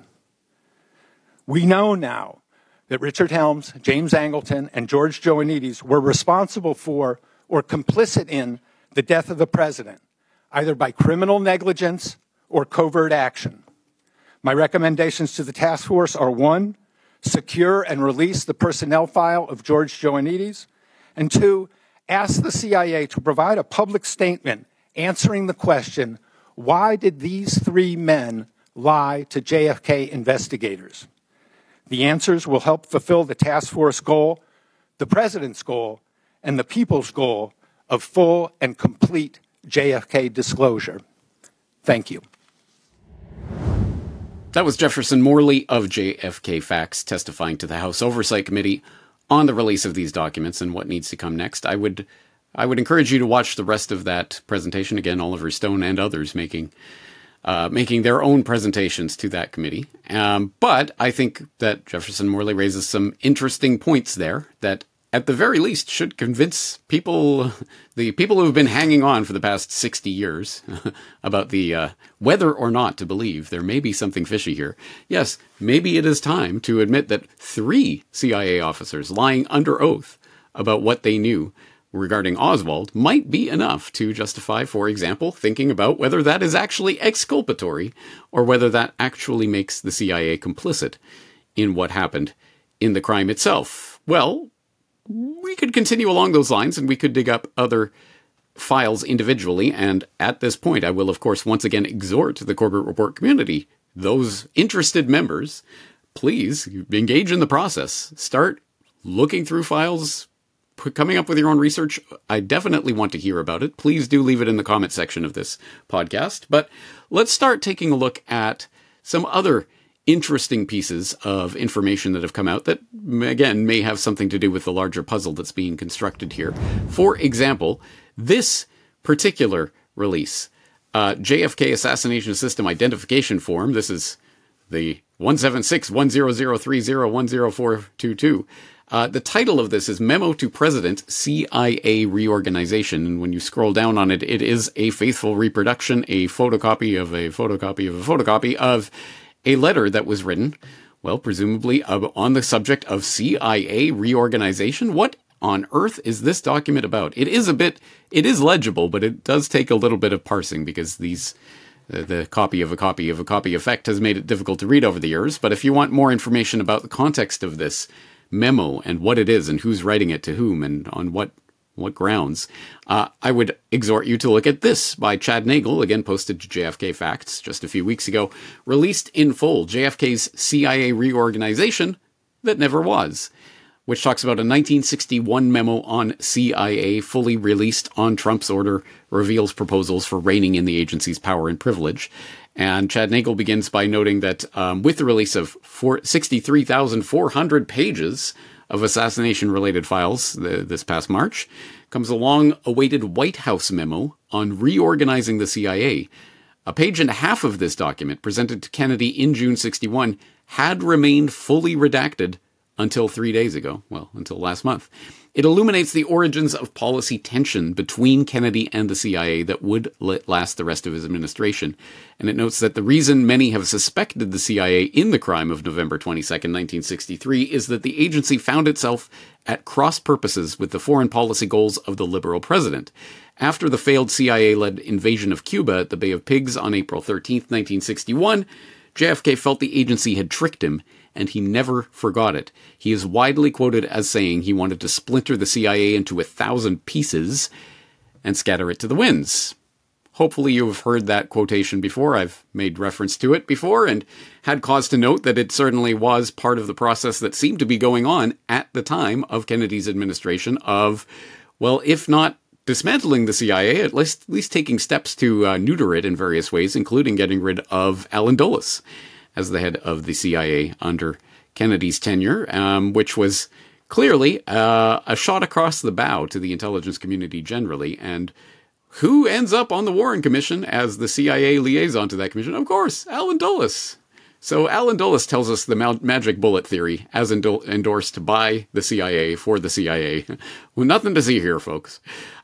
We know now that Richard Helms, James Angleton, and George Joannides were responsible for or complicit in the death of the president, either by criminal negligence or covert action. My recommendations to the task force are 1, secure and release the personnel file of George Joannides, and 2, ask the CIA to provide a public statement answering the question, why did these 3 men lie to JFK investigators? The answers will help fulfill the task force goal the president's goal and the people's goal of full and complete JFK disclosure. Thank you. That was Jefferson Morley of JFK Facts testifying to the House Oversight Committee on the release of these documents and what needs to come next. I would encourage you to watch the rest of that presentation. Again, Oliver Stone and others making their own presentations to that committee. But I think that Jefferson Morley raises some interesting points there that at the very least should convince people, the people who have been hanging on for the past 60 years about the whether or not to believe there may be something fishy here. Yes, maybe it is time to admit that 3 CIA officers lying under oath about what they knew regarding Oswald might be enough to justify, for example, thinking about whether that is actually exculpatory or whether that actually makes the CIA complicit in what happened in the crime itself. Well, we could continue along those lines and we could dig up other files individually. And at this point, I will, of course, once again exhort the Corbett Report community, those interested members, please engage in the process. Start looking through files, coming up with your own research. I definitely want to hear about it. Please do leave it in the comment section of this podcast. But let's start taking a look at some other interesting pieces of information that have come out that, again, may have something to do with the larger puzzle that's being constructed here. For example, this particular release, JFK Assassination System Identification Form, this is the 176-10030-10422. The title of this is Memo to President, CIA Reorganization. And when you scroll down on it, it is a faithful reproduction, a photocopy of a photocopy of a photocopy of a letter that was written, well, presumably on the subject of CIA reorganization. What on earth is this document about? It is legible, but it does take a little bit of parsing because the copy of a copy of a copy effect has made it difficult to read over the years. But if you want more information about the context of this memo and what it is and who's writing it to whom and on what grounds, I would exhort you to look at this by Chad Nagel, again posted to JFK Facts just a few weeks ago, released in full, JFK's CIA Reorganization That Never Was, which talks about a 1961 memo on CIA fully released on Trump's order, reveals proposals for reining in the agency's power and privilege. And Chad Nagel begins by noting that with the release of 63,400 pages of assassination-related files this past March, comes a long-awaited White House memo on reorganizing the CIA. A page and a half of this document, presented to Kennedy in June 61, had remained fully redacted until 3 days ago, well, until last month. It illuminates the origins of policy tension between Kennedy and the CIA that would last the rest of his administration. And it notes that the reason many have suspected the CIA in the crime of November 22nd, 1963, is that the agency found itself at cross purposes with the foreign policy goals of the liberal president. After the failed CIA-led invasion of Cuba at the Bay of Pigs on April 13th, 1961, JFK felt the agency had tricked him, and he never forgot it. He is widely quoted as saying he wanted to splinter the CIA into 1,000 pieces and scatter it to the winds. Hopefully you've heard that quotation before. I've made reference to it before and had cause to note that it certainly was part of the process that seemed to be going on at the time of Kennedy's administration of, well, if not dismantling the CIA, at least taking steps to neuter it in various ways, including getting rid of Allen Dulles as the head of the CIA under Kennedy's tenure, which was clearly a shot across the bow to the intelligence community generally. And who ends up on the Warren Commission as the CIA liaison to that commission? Of course, Allen Dulles. So Allen Dulles tells us the magic bullet theory as endorsed by the CIA for the CIA. Well, nothing to see here, folks.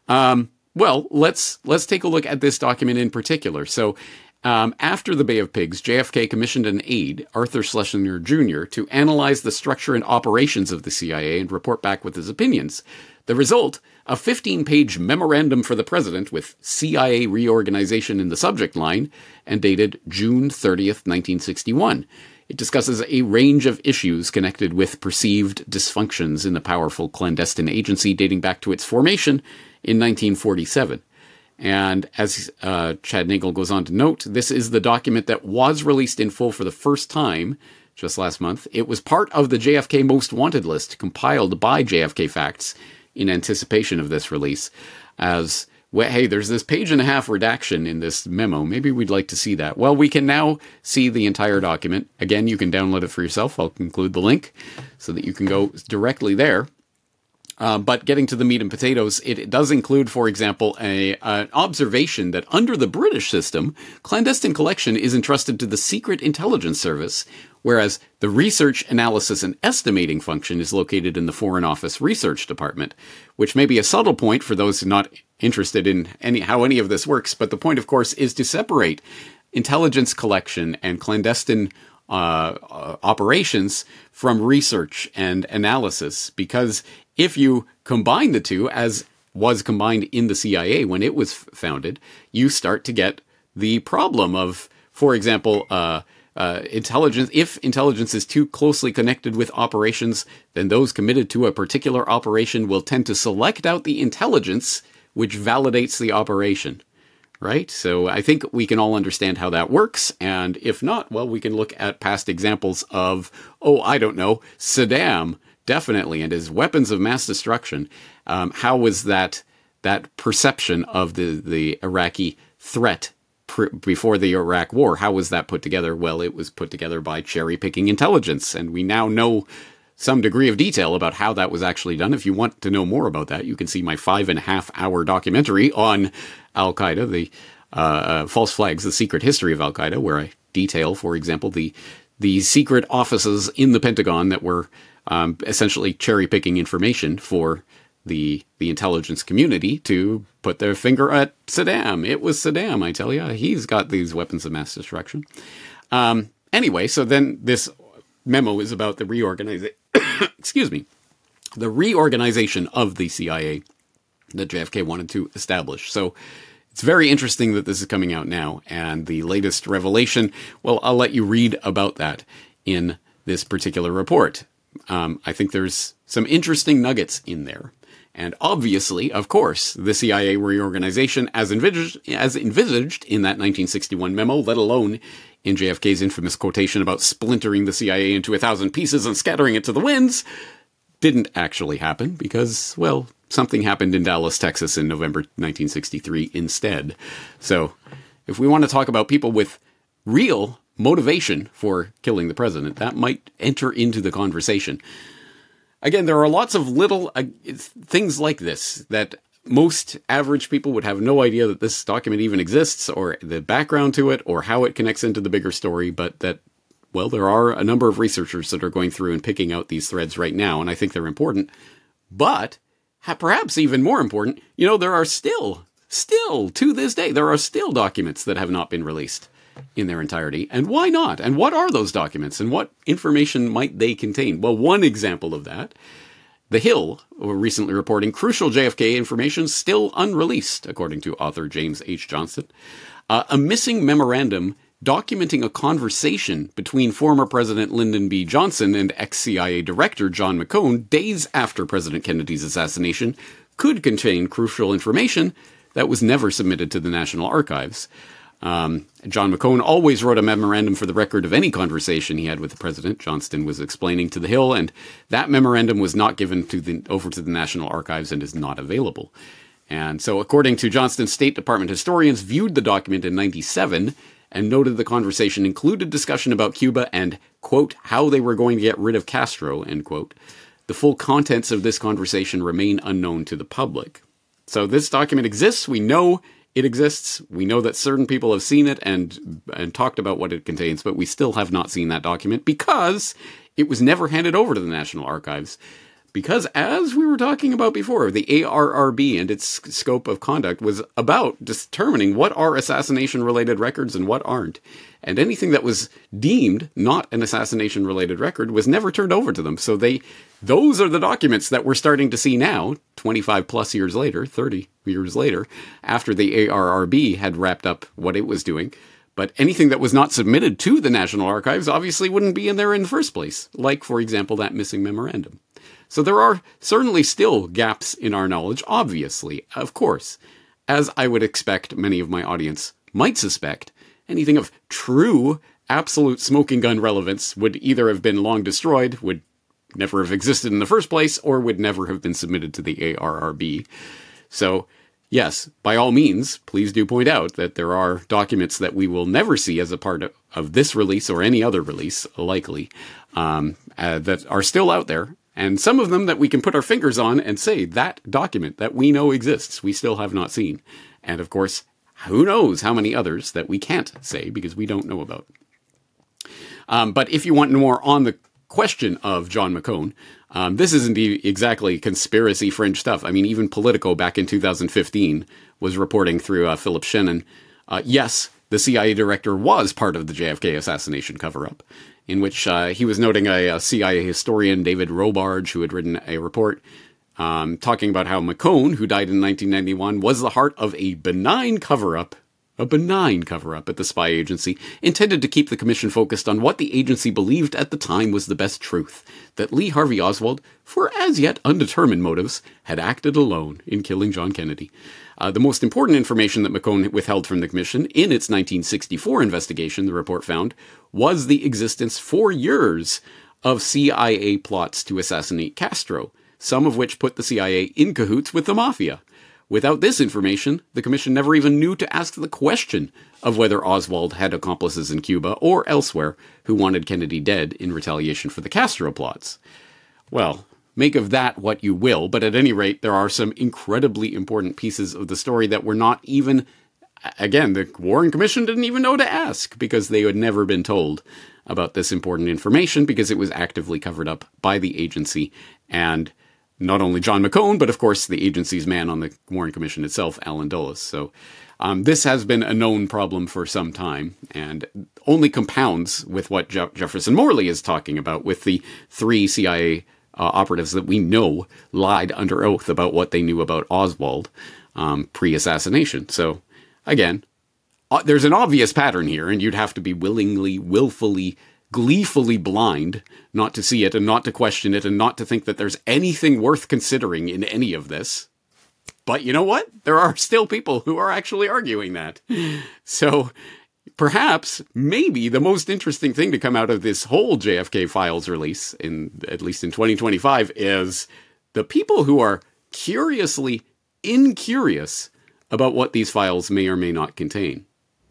Well, let's take a look at this document in particular. So after the Bay of Pigs, JFK commissioned an aide, Arthur Schlesinger Jr., to analyze the structure and operations of the CIA and report back with his opinions. The result, a 15-page memorandum for the president with CIA reorganization in the subject line and dated June 30th, 1961. It discusses a range of issues connected with perceived dysfunctions in the powerful clandestine agency dating back to its formation in 1947. And as Chad Nagel goes on to note, this is the document that was released in full for the first time just last month. It was part of the JFK Most Wanted list compiled by JFK Facts in anticipation of this release. As, well, hey, there's this 1.5-page redaction in this memo. Maybe we'd like to see that. Well, we can now see the entire document. Again, you can download it for yourself. I'll include the link so that you can go directly there. But getting to the meat and potatoes, it does include, for example, an observation that under the British system, clandestine collection is entrusted to the Secret Intelligence Service, whereas the research, analysis, and estimating function is located in the Foreign Office Research Department, which may be a subtle point for those not interested in how any of this works. But the point, of course, is to separate intelligence collection and clandestine operations from research and analysis, because if you combine the two, as was combined in the CIA when it was founded, you start to get the problem of, for example, intelligence. If intelligence is too closely connected with operations, then those committed to a particular operation will tend to select out the intelligence which validates the operation. Right? So I think we can all understand how that works. And if not, well, we can look at past examples of, Saddam, definitely, and his weapons of mass destruction. How was that perception of the Iraqi threat before the Iraq War? How was that put together? Well, it was put together by cherry-picking intelligence. And we now know some degree of detail about how that was actually done. If you want to know more about that, you can see my 5.5-hour documentary on Al-Qaeda, the false flags, the secret history of Al-Qaeda, where I detail, for example, the secret offices in the Pentagon that were essentially cherry-picking information for the intelligence community to put their finger at Saddam. It was Saddam, I tell you. He's got these weapons of mass destruction. Anyway, so then this memo is about the the reorganization of the CIA that JFK wanted to establish. So it's very interesting that this is coming out now. And the latest revelation, well, I'll let you read about that in this particular report. I think there's some interesting nuggets in there. And obviously, of course, the CIA reorganization as envisaged in that 1961 memo, let alone in JFK's infamous quotation about splintering the CIA into 1,000 pieces and scattering it to the winds, didn't actually happen because, well, something happened in Dallas, Texas in November 1963 instead. So if we want to talk about people with real motivation for killing the president, that might enter into the conversation. Again, there are lots of little things like this that most average people would have no idea that this document even exists, or the background to it, or how it connects into the bigger story, but that, well, there are a number of researchers that are going through and picking out these threads right now, and I think they're important. But perhaps even more important, there are still to this day, there are still documents that have not been released in their entirety. And why not? And what are those documents? And what information might they contain? Well, one example of that, The Hill were recently reporting crucial JFK information still unreleased, according to author James H. Johnston. A missing memorandum documenting a conversation between former President Lyndon B. Johnson and ex-CIA Director John McCone days after President Kennedy's assassination could contain crucial information that was never submitted to the National Archives. John McCone always wrote a memorandum for the record of any conversation he had with the president, Johnston was explaining to The Hill, and that memorandum was not given over to the National Archives and is not available. And so, according to Johnston, State Department historians viewed the document in 1997 and noted the conversation included discussion about Cuba and, quote, how they were going to get rid of Castro, end quote. The full contents of this conversation remain unknown to the public. So this document exists. We know it exists. We know that certain people have seen it and talked about what it contains, but we still have not seen that document because it was never handed over to the National Archives. Because, as we were talking about before, the ARRB and its scope of conduct was about determining what are assassination-related records and what aren't. And anything that was deemed not an assassination-related record was never turned over to them. So those are the documents that we're starting to see now, 25 plus years later, 30 years later, after the ARRB had wrapped up what it was doing. But anything that was not submitted to the National Archives obviously wouldn't be in there in the first place, like, for example, that missing memorandum. So there are certainly still gaps in our knowledge, obviously, of course, as I would expect many of my audience might suspect. Anything of true absolute smoking gun relevance would either have been long destroyed, would never have existed in the first place, or would never have been submitted to the ARRB. So, yes, by all means, please do point out that there are documents that we will never see as a part of this release or any other release, likely, that are still out there. And some of them that we can put our fingers on and say, that document that we know exists, we still have not seen. And of course, who knows how many others that we can't say because we don't know about. But if you want more on the question of John McCone, this isn't exactly conspiracy fringe stuff. I mean, even Politico back in 2015 was reporting through Philip Shannon. Yes, the CIA director was part of the JFK assassination cover-up, in which he was noting a CIA historian, David Robarge, who had written a report talking about how McCone, who died in 1991, was the heart of a benign cover-up at the spy agency, intended to keep the commission focused on what the agency believed at the time was the best truth, that Lee Harvey Oswald, for as yet undetermined motives, had acted alone in killing John Kennedy. The most important information that McCone withheld from the commission in its 1964 investigation, the report found, was the existence for years of CIA plots to assassinate Castro, some of which put the CIA in cahoots with the mafia. Without this information, the commission never even knew to ask the question of whether Oswald had accomplices in Cuba or elsewhere who wanted Kennedy dead in retaliation for the Castro plots. Well, make of that what you will, but at any rate, there are some incredibly important pieces of the story that were not even, again, the Warren Commission didn't even know to ask because they had never been told about this important information because it was actively covered up by the agency and not only John McCone, but of course the agency's man on the Warren Commission itself, Alan Dulles. So this has been a known problem for some time and only compounds with what Jefferson Morley is talking about with the 3 CIA operatives that we know lied under oath about what they knew about Oswald pre-assassination. So again, there's an obvious pattern here, and you'd have to be willfully, gleefully blind not to see it and not to question it and not to think that there's anything worth considering in any of this. But you know what? There are still people who are actually arguing that. So perhaps, maybe the most interesting thing to come out of this whole JFK Files release, at least in 2025, is the people who are curiously incurious about what these files may or may not contain.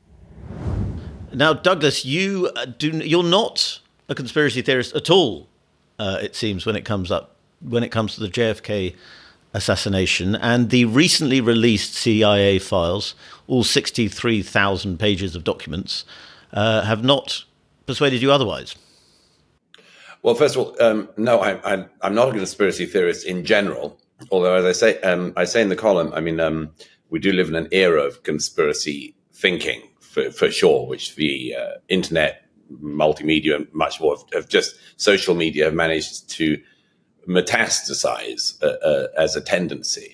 Now, Douglas, you're not a conspiracy theorist at all. It seems when it comes to the JFK assassination and the recently released CIA files, all 63,000 pages of documents, have not persuaded you otherwise. Well, first of all, no, I'm not a conspiracy theorist in general. Although, as I say in the column, I mean, we do live in an era of conspiracy thinking. For sure, which the internet, multimedia, and much more of just social media have managed to metastasize as a tendency.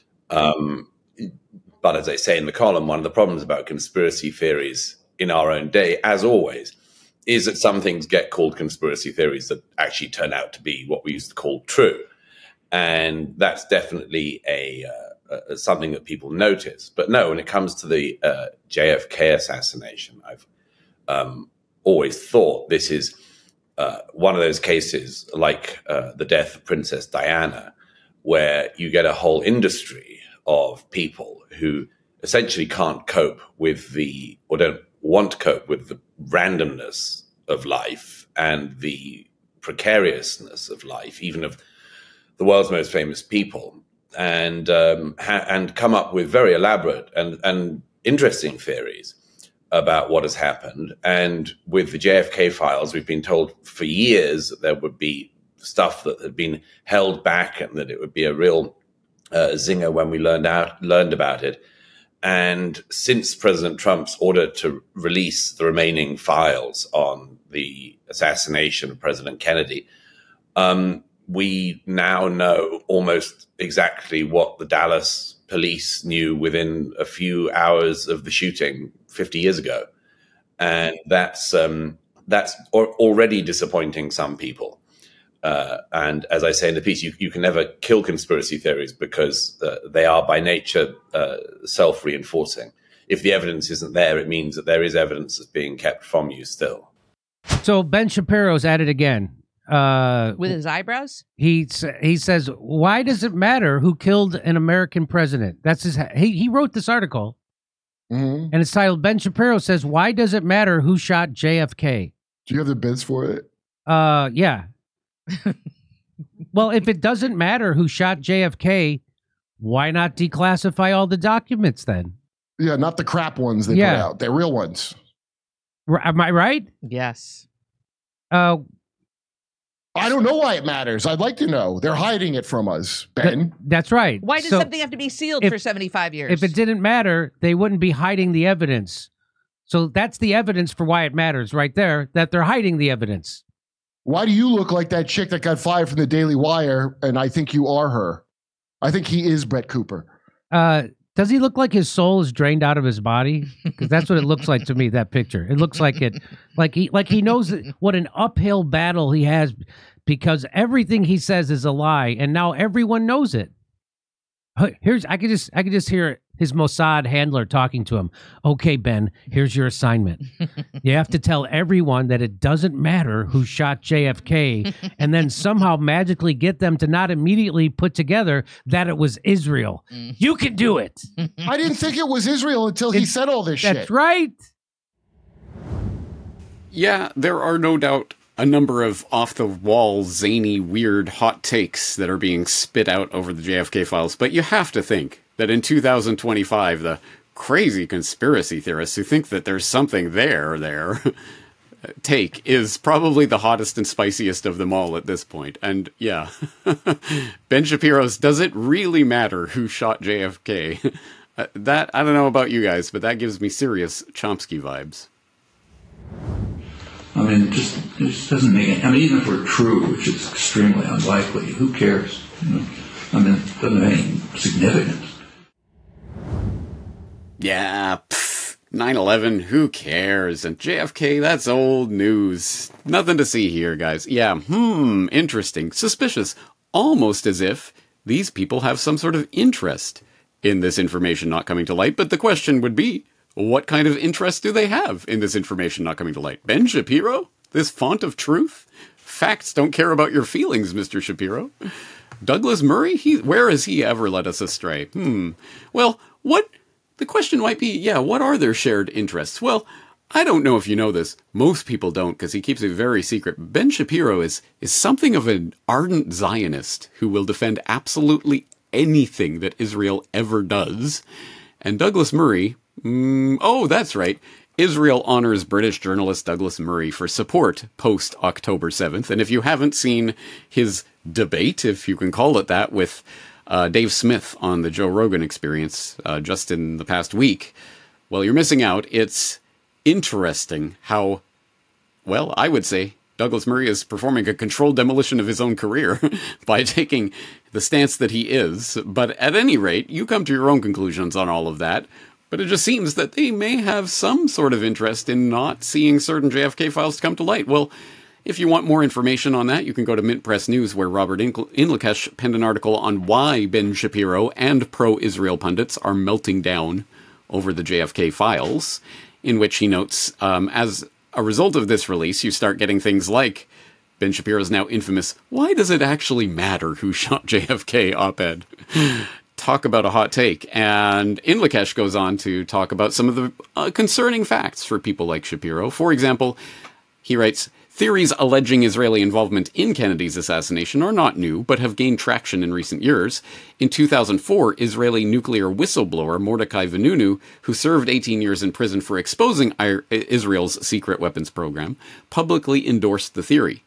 But as I say in the column, one of the problems about conspiracy theories in our own day, as always, is that some things get called conspiracy theories that actually turn out to be what we used to call true. And that's definitely something that people notice. But no, when it comes to the JFK assassination, I've always thought this is one of those cases like the death of Princess Diana, where you get a whole industry of people who essentially can't cope with or don't want to cope with the randomness of life and the precariousness of life, even of the world's most famous people. And come up with very elaborate and interesting theories about what has happened. And with the JFK files, we've been told for years that there would be stuff that had been held back and that it would be a real zinger when we learned about it. And since President Trump's order to release the remaining files on the assassination of President Kennedy, we now know almost exactly what the Dallas police knew within a few hours of the shooting 50 years ago. And that's already disappointing some people. And as I say in the piece, you can never kill conspiracy theories because they are by nature self-reinforcing. If the evidence isn't there, it means that there is evidence that's being kept from you still. So Ben Shapiro's at it again. With his eyebrows? He says, why does it matter who killed an American president? That's he wrote this article, and it's titled, Ben Shapiro says, why does it matter who shot JFK? Do you have the bids for it? Yeah. Well, if it doesn't matter who shot JFK, why not declassify all the documents then? Yeah, not the crap ones they put out. They're real ones. Am I right? Yes. I don't know why it matters. I'd like to know. They're hiding it from us, Ben. That's right. Why does something have to be sealed for 75 years? If it didn't matter, they wouldn't be hiding the evidence. So that's the evidence for why it matters right there, that they're hiding the evidence. Why do you look like that chick that got fired from the Daily Wire, and I think you are her? I think he is Brett Cooper. Does he look like his soul is drained out of his body? Because that's what it looks like to me, that picture. It looks like it, like he knows what an uphill battle he has because everything he says is a lie, and now everyone knows it. I could just hear his Mossad handler talking to him. Okay, Ben, here's your assignment. You have to tell everyone that it doesn't matter who shot JFK, and then somehow magically get them to not immediately put together that it was Israel. You can do it. I didn't think it was Israel until he said all this shit. That's right. Yeah, there are no doubt a number of off-the-wall, zany, weird, hot takes that are being spit out over the JFK files, but you have to think that in 2025, the crazy conspiracy theorists who think that there's something there take is probably the hottest and spiciest of them all at this point. And yeah, Ben Shapiro's Does It Really Matter Who Shot JFK? That, I don't know about you guys, but that gives me serious Chomsky vibes. I mean, it just doesn't make any. I mean, even if we're true, which is extremely unlikely, who cares? You know? I mean, it doesn't have any significance. Yeah, 9/11, who cares? And JFK, that's old news. Nothing to see here, guys. Yeah, interesting. Suspicious. Almost as if these people have some sort of interest in this information not coming to light. But the question would be, what kind of interest do they have in this information not coming to light? Ben Shapiro? This font of truth? Facts don't care about your feelings, Mr. Shapiro. Douglas Murray? Where has he ever led us astray? Well, the question might be, what are their shared interests? Well, I don't know if you know this. Most people don't, because he keeps it very secret. Ben Shapiro is something of an ardent Zionist who will defend absolutely anything that Israel ever does. And Douglas Murray, that's right. Israel honors British journalist Douglas Murray for support post-October 7th. And if you haven't seen his debate, if you can call it that, with Dave Smith on the Joe Rogan Experience just in the past week, well, you're missing out. It's interesting how, well, I would say Douglas Murray is performing a controlled demolition of his own career by taking the stance that he is. But at any rate, you come to your own conclusions on all of that. But it just seems that they may have some sort of interest in not seeing certain JFK files come to light. Well, if you want more information on that, you can go to Mint Press News, where Robert Inlakesh penned an article on why Ben Shapiro and pro-Israel pundits are melting down over the JFK files, in which he notes, as a result of this release, you start getting things like Ben Shapiro's now infamous, "Why does it actually matter who shot JFK?" op-ed. Talk about a hot take. And Inlakesh goes on to talk about some of the concerning facts for people like Shapiro. For example, he writes, theories alleging Israeli involvement in Kennedy's assassination are not new, but have gained traction in recent years. In 2004, Israeli nuclear whistleblower Mordecai Vanunu, who served 18 years in prison for exposing Israel's secret weapons program, publicly endorsed the theory.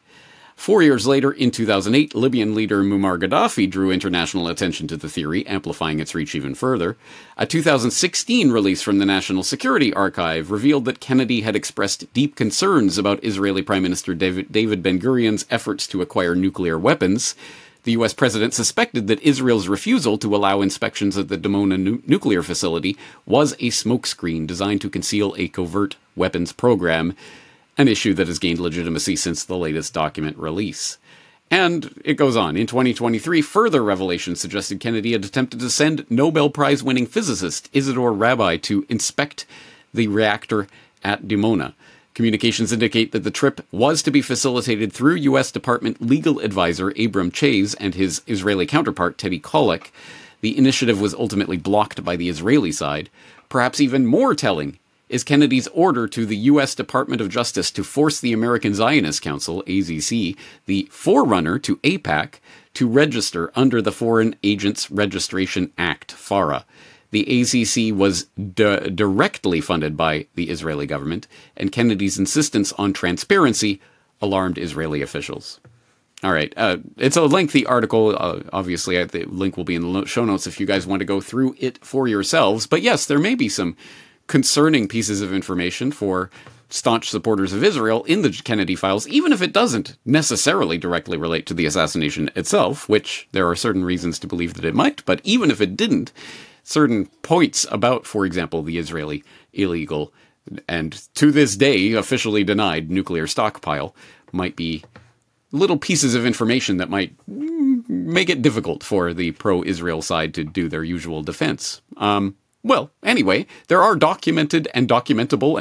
4 years later, in 2008, Libyan leader Muammar Gaddafi drew international attention to the theory, amplifying its reach even further. A 2016 release from the National Security Archive revealed that Kennedy had expressed deep concerns about Israeli Prime Minister David Ben-Gurion's efforts to acquire nuclear weapons. The U.S. president suspected that Israel's refusal to allow inspections at the Dimona nuclear facility was a smokescreen designed to conceal a covert weapons program, an issue that has gained legitimacy since the latest document release. And it goes on. In 2023, further revelations suggested Kennedy had attempted to send Nobel Prize-winning physicist Isidore Rabi to inspect the reactor at Dimona. Communications indicate that the trip was to be facilitated through U.S. Department legal advisor Abram Chase and his Israeli counterpart Teddy Kollek. The initiative was ultimately blocked by the Israeli side. Perhaps even more telling is Kennedy's order to the U.S. Department of Justice to force the American Zionist Council, AZC, the forerunner to AIPAC, to register under the Foreign Agents Registration Act, FARA. The AZC was directly funded by the Israeli government, and Kennedy's insistence on transparency alarmed Israeli officials. All right, it's a lengthy article. Obviously, the link will be in the show notes if you guys want to go through it for yourselves. But yes, there may be some concerning pieces of information for staunch supporters of Israel in the Kennedy files, even if it doesn't necessarily directly relate to the assassination itself, which there are certain reasons to believe that it might. But even if it didn't, certain points about, for example, the Israeli illegal and to this day officially denied nuclear stockpile might be little pieces of information that might make it difficult for the pro-Israel side to do their usual defense. Well, anyway, there are documented and documentable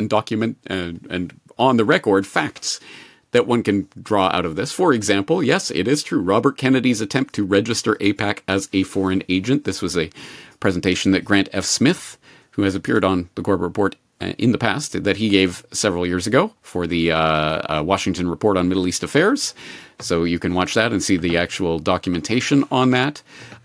and on the record facts that one can draw out of this. For example, yes, it is true. Robert Kennedy's attempt to register AIPAC as a foreign agent. This was a presentation that Grant F. Smith, who has appeared on the Corbett Report in the past, that he gave several years ago for the Washington Report on Middle East Affairs. So you can watch that and see the actual documentation on that.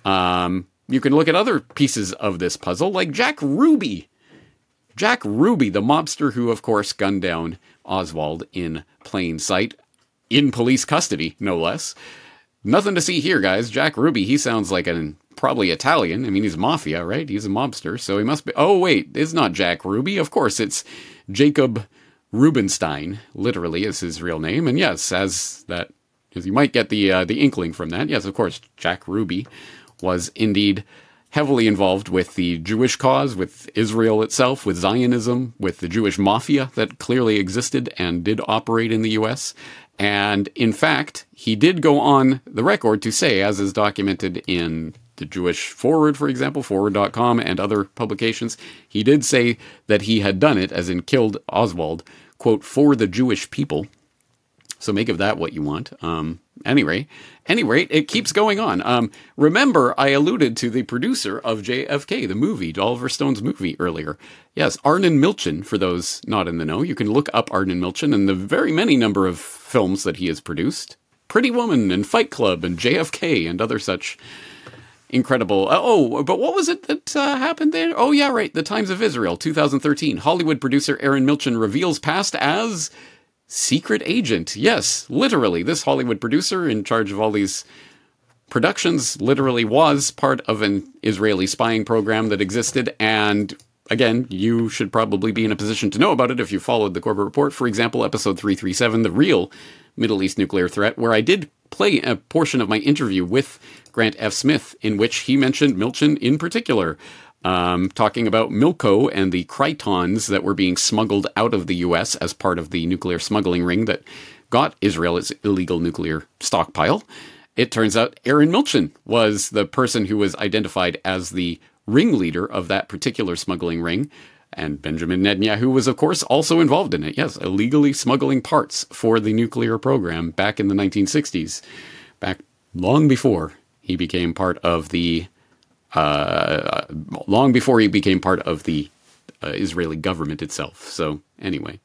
You can look at other pieces of this puzzle, like Jack Ruby. Jack Ruby, the mobster who, of course, gunned down Oswald in plain sight, in police custody, no less. Nothing to see here, guys. Jack Ruby, he sounds like probably Italian. I mean, he's mafia, right? He's a mobster, so he must be... Oh, wait, it's not Jack Ruby. Of course, it's Jacob Rubenstein, literally, is his real name. And yes, as you might get the inkling from that. Yes, of course, Jack Ruby was indeed heavily involved with the Jewish cause, with Israel itself, with Zionism, with the Jewish mafia that clearly existed and did operate in the U.S. And in fact, he did go on the record to say, as is documented in the Jewish Forward, for example, forward.com and other publications, he did say that he had done it, as in killed Oswald, quote, for the Jewish people. So make of that what you want. Anyway, it keeps going on. Remember, I alluded to the producer of JFK, the movie, Oliver Stone's movie earlier. Yes, Arnon Milchan, for those not in the know. You can look up Arnon Milchan and the very many number of films that he has produced. Pretty Woman and Fight Club and JFK and other such incredible... but what was it that happened there? Oh, yeah, right. The Times of Israel, 2013. Hollywood producer Arnon Milchan reveals past as... secret agent. Yes, literally. This Hollywood producer in charge of all these productions literally was part of an Israeli spying program that existed. And again, you should probably be in a position to know about it if you followed the Corbett Report. For example, episode 337, The Real Middle East Nuclear Threat, where I did play a portion of my interview with Grant F. Smith, in which he mentioned Milchan in particular. Talking about Milko and the Krytons that were being smuggled out of the U.S. as part of the nuclear smuggling ring that got Israel its illegal nuclear stockpile. It turns out Arnon Milchan was the person who was identified as the ringleader of that particular smuggling ring. And Benjamin Netanyahu was, of course, also involved in it. Yes, illegally smuggling parts for the nuclear program back in the 1960s. Back long before he became part of the... Israeli government itself. So anyway,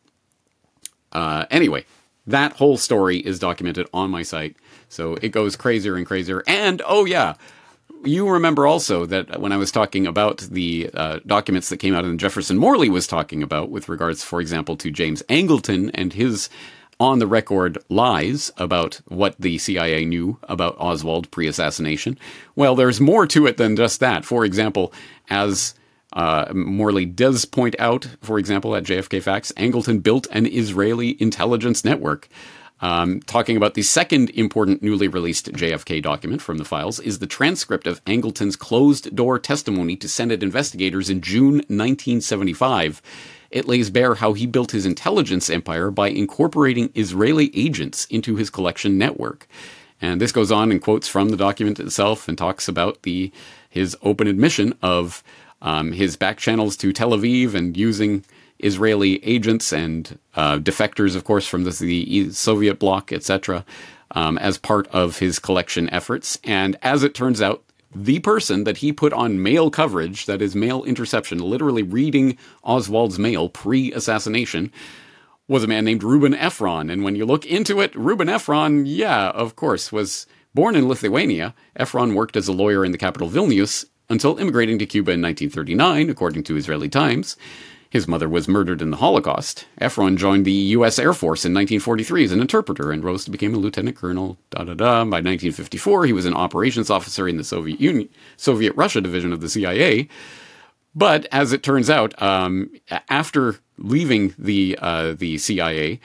that whole story is documented on my site. So it goes crazier and crazier. And, oh yeah, you remember also that when I was talking about the documents that came out and Jefferson Morley was talking about with regards, for example, to James Angleton and his on-the-record lies about what the CIA knew about Oswald pre-assassination. Well, there's more to it than just that. For example, as Morley does point out, for example, at JFK Facts, Angleton built an Israeli intelligence network. Talking about the second important newly released JFK document from the files is the transcript of Angleton's closed-door testimony to Senate investigators in June 1975. It lays bare how he built his intelligence empire by incorporating Israeli agents into his collection network. And this goes on and quotes from the document itself and talks about his open admission of his back channels to Tel Aviv and using Israeli agents and defectors, of course, from the Soviet bloc, etc., as part of his collection efforts. And as it turns out, the person that he put on mail coverage, that is mail interception, literally reading Oswald's mail pre-assassination, was a man named Reuben Efron. And when you look into it, Reuben Efron, yeah, of course, was born in Lithuania. Efron worked as a lawyer in the capital Vilnius until immigrating to Cuba in 1939, according to Israeli Times. His mother was murdered in the Holocaust. Efron joined the U.S. Air Force in 1943 as an interpreter and rose to become a lieutenant colonel. By 1954, he was an operations officer in the Soviet Russia division of the CIA. But as it turns out, after leaving the CIA,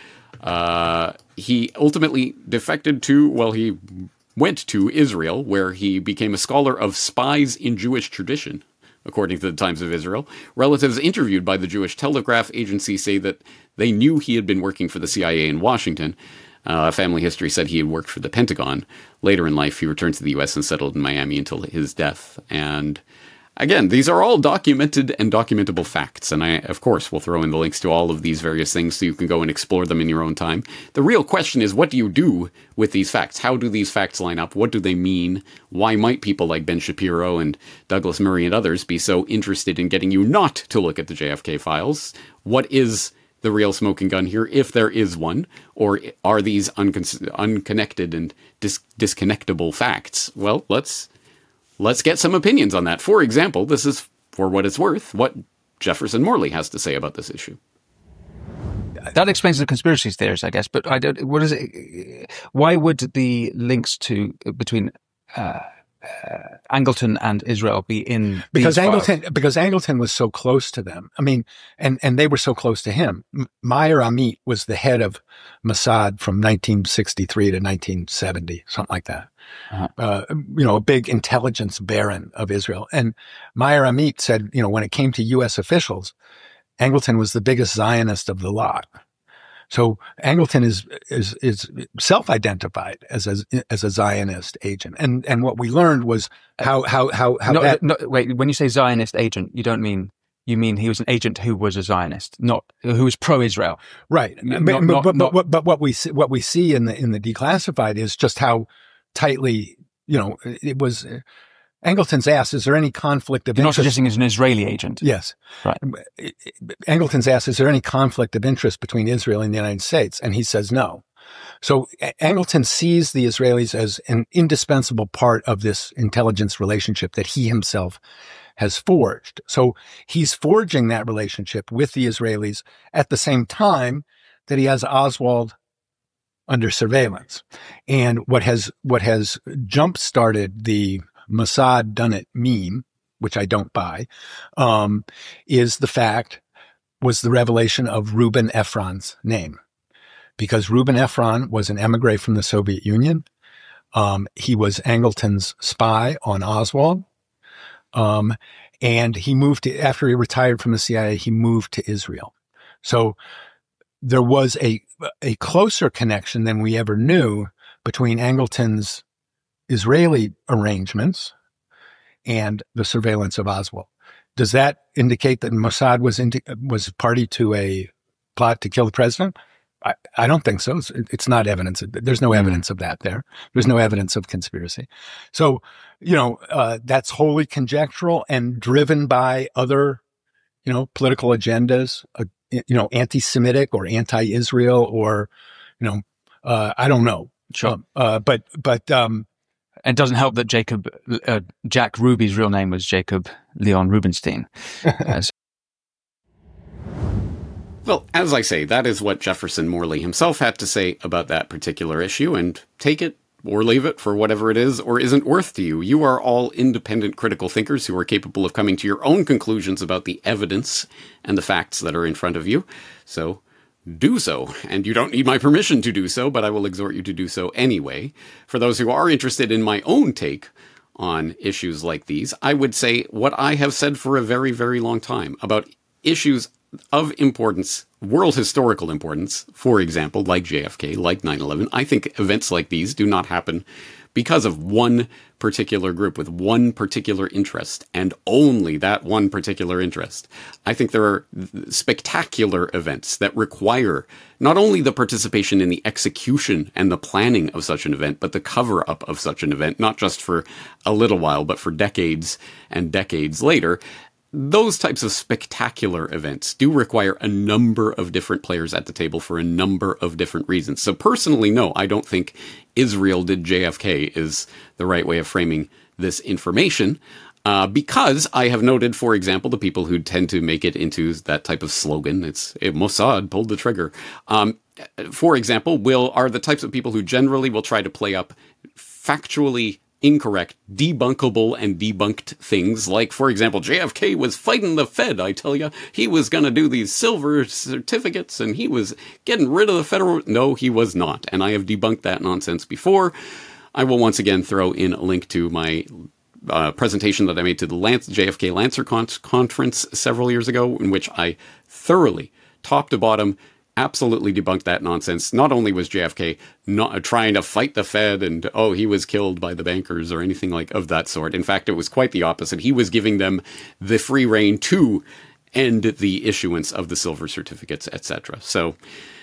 he ultimately defected to, he went to Israel, where he became a scholar of spies in Jewish tradition. According to the Times of Israel, relatives interviewed by the Jewish Telegraph Agency say that they knew he had been working for the CIA in Washington. Family history said he had worked for the Pentagon. Later in life, he returned to the U.S. and settled in Miami until his death. And again, these are all documented and documentable facts, and I, of course, will throw in the links to all of these various things so you can go and explore them in your own time. The real question is, what do you do with these facts? How do these facts line up? What do they mean? Why might people like Ben Shapiro and Douglas Murray and others be so interested in getting you not to look at the JFK files? What is the real smoking gun here, if there is one? Or are these unconnected and disconnectable facts? Well, Let's get some opinions on that. For example, this is, for what it's worth, what Jefferson Morley has to say about this issue. That explains the conspiracy theories, I guess. But I don't. What is it? Why would the links between Angleton and Israel be in because these files? Because Angleton was so close to them. I mean, and they were so close to him. Meyer Amit was the head of Mossad from 1963 to 1970, something like that. A big intelligence baron of Israel. And Meyer Amit said, when it came to U.S. officials, Angleton was the biggest Zionist of the lot. So Angleton is self-identified as a Zionist agent, and what we learned was wait, when you say Zionist agent, you mean he was an agent who was a Zionist, not who was pro-Israel, right? But what we see in the declassified is just how tightly it was. Angleton's asked, is there any conflict of interest? You're not suggesting he's an Israeli agent? Yes. Right. Angleton's asked, is there any conflict of interest between Israel and the United States? And he says no. So Angleton sees the Israelis as an indispensable part of this intelligence relationship that he himself has forged. So he's forging that relationship with the Israelis at the same time that he has Oswald under surveillance. And what has jump-started the Mossad done it meme, which I don't buy, was the revelation of Reuben Efron's name. Because Reuben Efron was an emigre from the Soviet Union. He was Angleton's spy on Oswald. And he after he retired from the CIA, he moved to Israel. So there was a closer connection than we ever knew between Angleton's Israeli arrangements and the surveillance of Oswald. Does that indicate that Mossad was party to a plot to kill the president? I don't think so. It's not evidence. There's no evidence of that there. There's no evidence of conspiracy. So, that's wholly conjectural and driven by other, political agendas, anti-Semitic or anti-Israel or, I don't know. Sure. It doesn't help that Jack Ruby's real name was Jacob Leon Rubinstein. Well, as I say, that is what Jefferson Morley himself had to say about that particular issue, and take it or leave it for whatever it is or isn't worth to you. You are all independent critical thinkers who are capable of coming to your own conclusions about the evidence and the facts that are in front of you. So do so. And you don't need my permission to do so, but I will exhort you to do so anyway. For those who are interested in my own take on issues like these, I would say what I have said for a very, very long time about issues of importance, world historical importance, for example, like JFK, like 9/11. I think events like these do not happen because of one particular group with one particular interest and only that one particular interest. I think there are spectacular events that require not only the participation in the execution and the planning of such an event, but the cover-up of such an event, not just for a little while, but for decades and decades later. Those types of spectacular events do require a number of different players at the table for a number of different reasons. So personally, no, I don't think Israel did JFK is the right way of framing this information. Because I have noted, for example, the people who tend to make it into that type of slogan, Mossad pulled the trigger. For example, are the types of people who generally will try to play up factually incorrect, debunkable, and debunked things like, for example, JFK was fighting the Fed, I tell you. He was going to do these silver certificates, and he was getting rid of the federal... No, he was not, and I have debunked that nonsense before. I will once again throw in a link to my presentation that I made to the JFK Lancer conference several years ago, in which I thoroughly, top to bottom, absolutely debunked that nonsense. Not only was JFK not trying to fight the Fed and, he was killed by the bankers or anything of that sort. In fact, it was quite the opposite. He was giving them the free rein to end the issuance of the silver certificates, etc. So,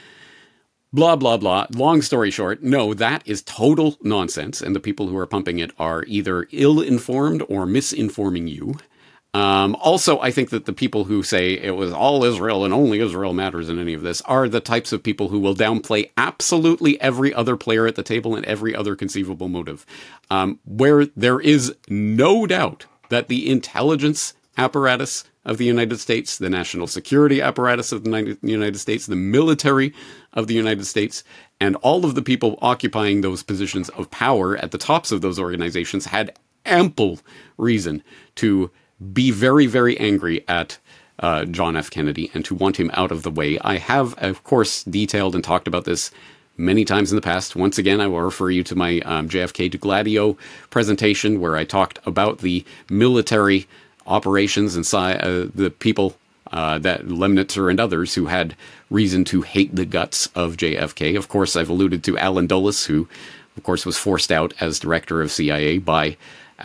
blah, blah, blah. Long story short, no, that is total nonsense. And the people who are pumping it are either ill-informed or misinforming you. Also, I think that the people who say it was all Israel and only Israel matters in any of this are the types of people who will downplay absolutely every other player at the table and every other conceivable motive. Where there is no doubt that the intelligence apparatus of the United States, the national security apparatus of the United States, the military of the United States, and all of the people occupying those positions of power at the tops of those organizations had ample reason to be very, very angry at John F. Kennedy and to want him out of the way. I have, of course, detailed and talked about this many times in the past. Once again, I will refer you to my JFK to Gladio presentation, where I talked about the military operations and the people that Lemnitzer and others who had reason to hate the guts of JFK. Of course, I've alluded to Allen Dulles, who, of course, was forced out as director of CIA by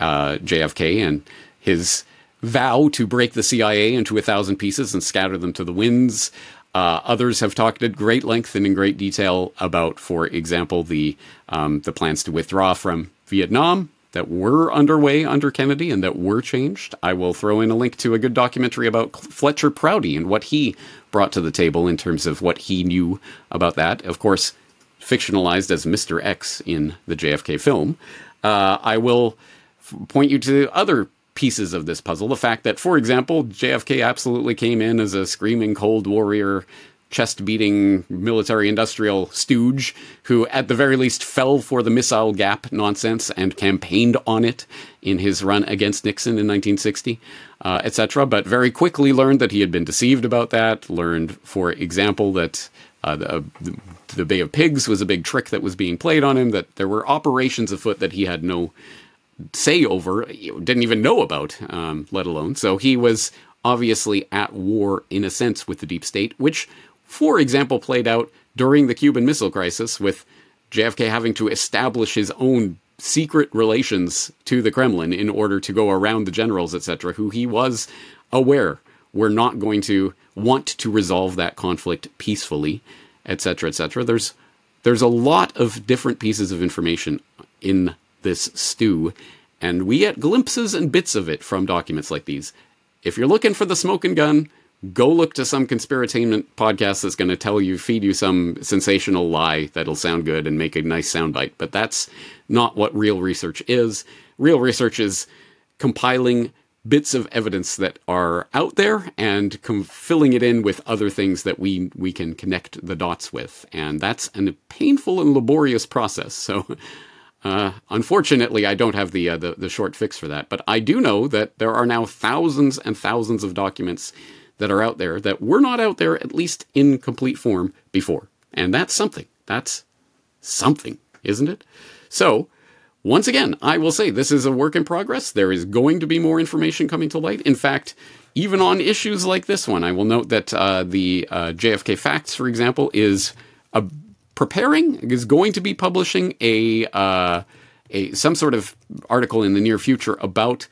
JFK, and his vow to break the CIA into 1,000 pieces and scatter them to the winds. Others have talked at great length and in great detail about, for example, the plans to withdraw from Vietnam that were underway under Kennedy and that were changed. I will throw in a link to a good documentary about Fletcher Prouty and what he brought to the table in terms of what he knew about that. Of course, fictionalized as Mr. X in the JFK film. I will point you to other pieces of this puzzle. The fact that, for example, JFK absolutely came in as a screaming Cold Warrior, chest-beating military-industrial stooge who, at the very least, fell for the missile gap nonsense and campaigned on it in his run against Nixon in 1960, etc., but very quickly learned that he had been deceived about that, learned, for example, that the Bay of Pigs was a big trick that was being played on him, that there were operations afoot that he had no say over, didn't even know about, let alone. So he was obviously at war, in a sense, with the deep state, which, for example, played out during the Cuban Missile Crisis, with JFK having to establish his own secret relations to the Kremlin in order to go around the generals, etc., who he was aware were not going to want to resolve that conflict peacefully, etc., etc. There's a lot of different pieces of information in this stew, and we get glimpses and bits of it from documents like these. If you're looking for the smoking gun, go look to some conspiratainment podcast that's going to feed you some sensational lie that'll sound good and make a nice soundbite. But that's not what real research is. Real research is compiling bits of evidence that are out there and filling it in with other things that we can connect the dots with. And that's a painful and laborious process. So unfortunately, I don't have the short fix for that. But I do know that there are now thousands and thousands of documents that are out there that were not out there, at least in complete form, before. And that's something. That's something, isn't it? So, once again, I will say this is a work in progress. There is going to be more information coming to light. In fact, even on issues like this one, I will note that the JFK Facts, for example, is going to be publishing some sort of article in the near future about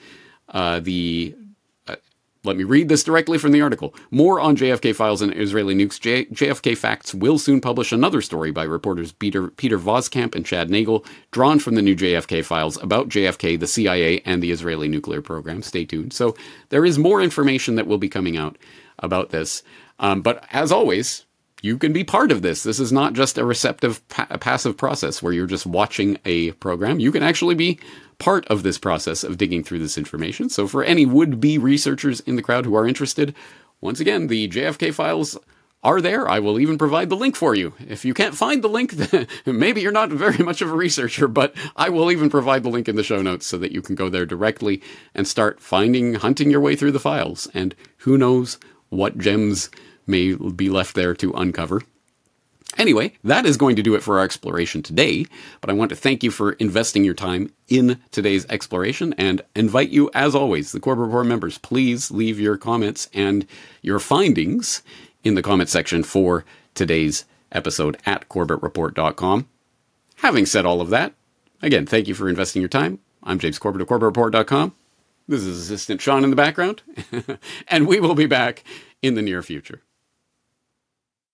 let me read this directly from the article. More on JFK files and Israeli nukes. JFK Facts will soon publish another story by reporters Peter Voskamp and Chad Nagel, drawn from the new JFK files about JFK, the CIA, and the Israeli nuclear program. Stay tuned. So there is more information that will be coming out about this. But as always, you can be part of this. This is not just a receptive, passive process where you're just watching a program. You can actually be part of this process of digging through this information. So for any would-be researchers in the crowd who are interested, once again, the JFK files are there. I will even provide the link for you. If you can't find the link, then maybe you're not very much of a researcher, but I will even provide the link in the show notes so that you can go there directly and start hunting your way through the files. And who knows what gems may be left there to uncover. Anyway, that is going to do it for our exploration today, but I want to thank you for investing your time in today's exploration and invite you, as always, the Corbett Report members, please leave your comments and your findings in the comment section for today's episode at CorbettReport.com. Having said all of that, again, thank you for investing your time. I'm James Corbett of CorbettReport.com. This is Assistant Sean in the background, and we will be back in the near future.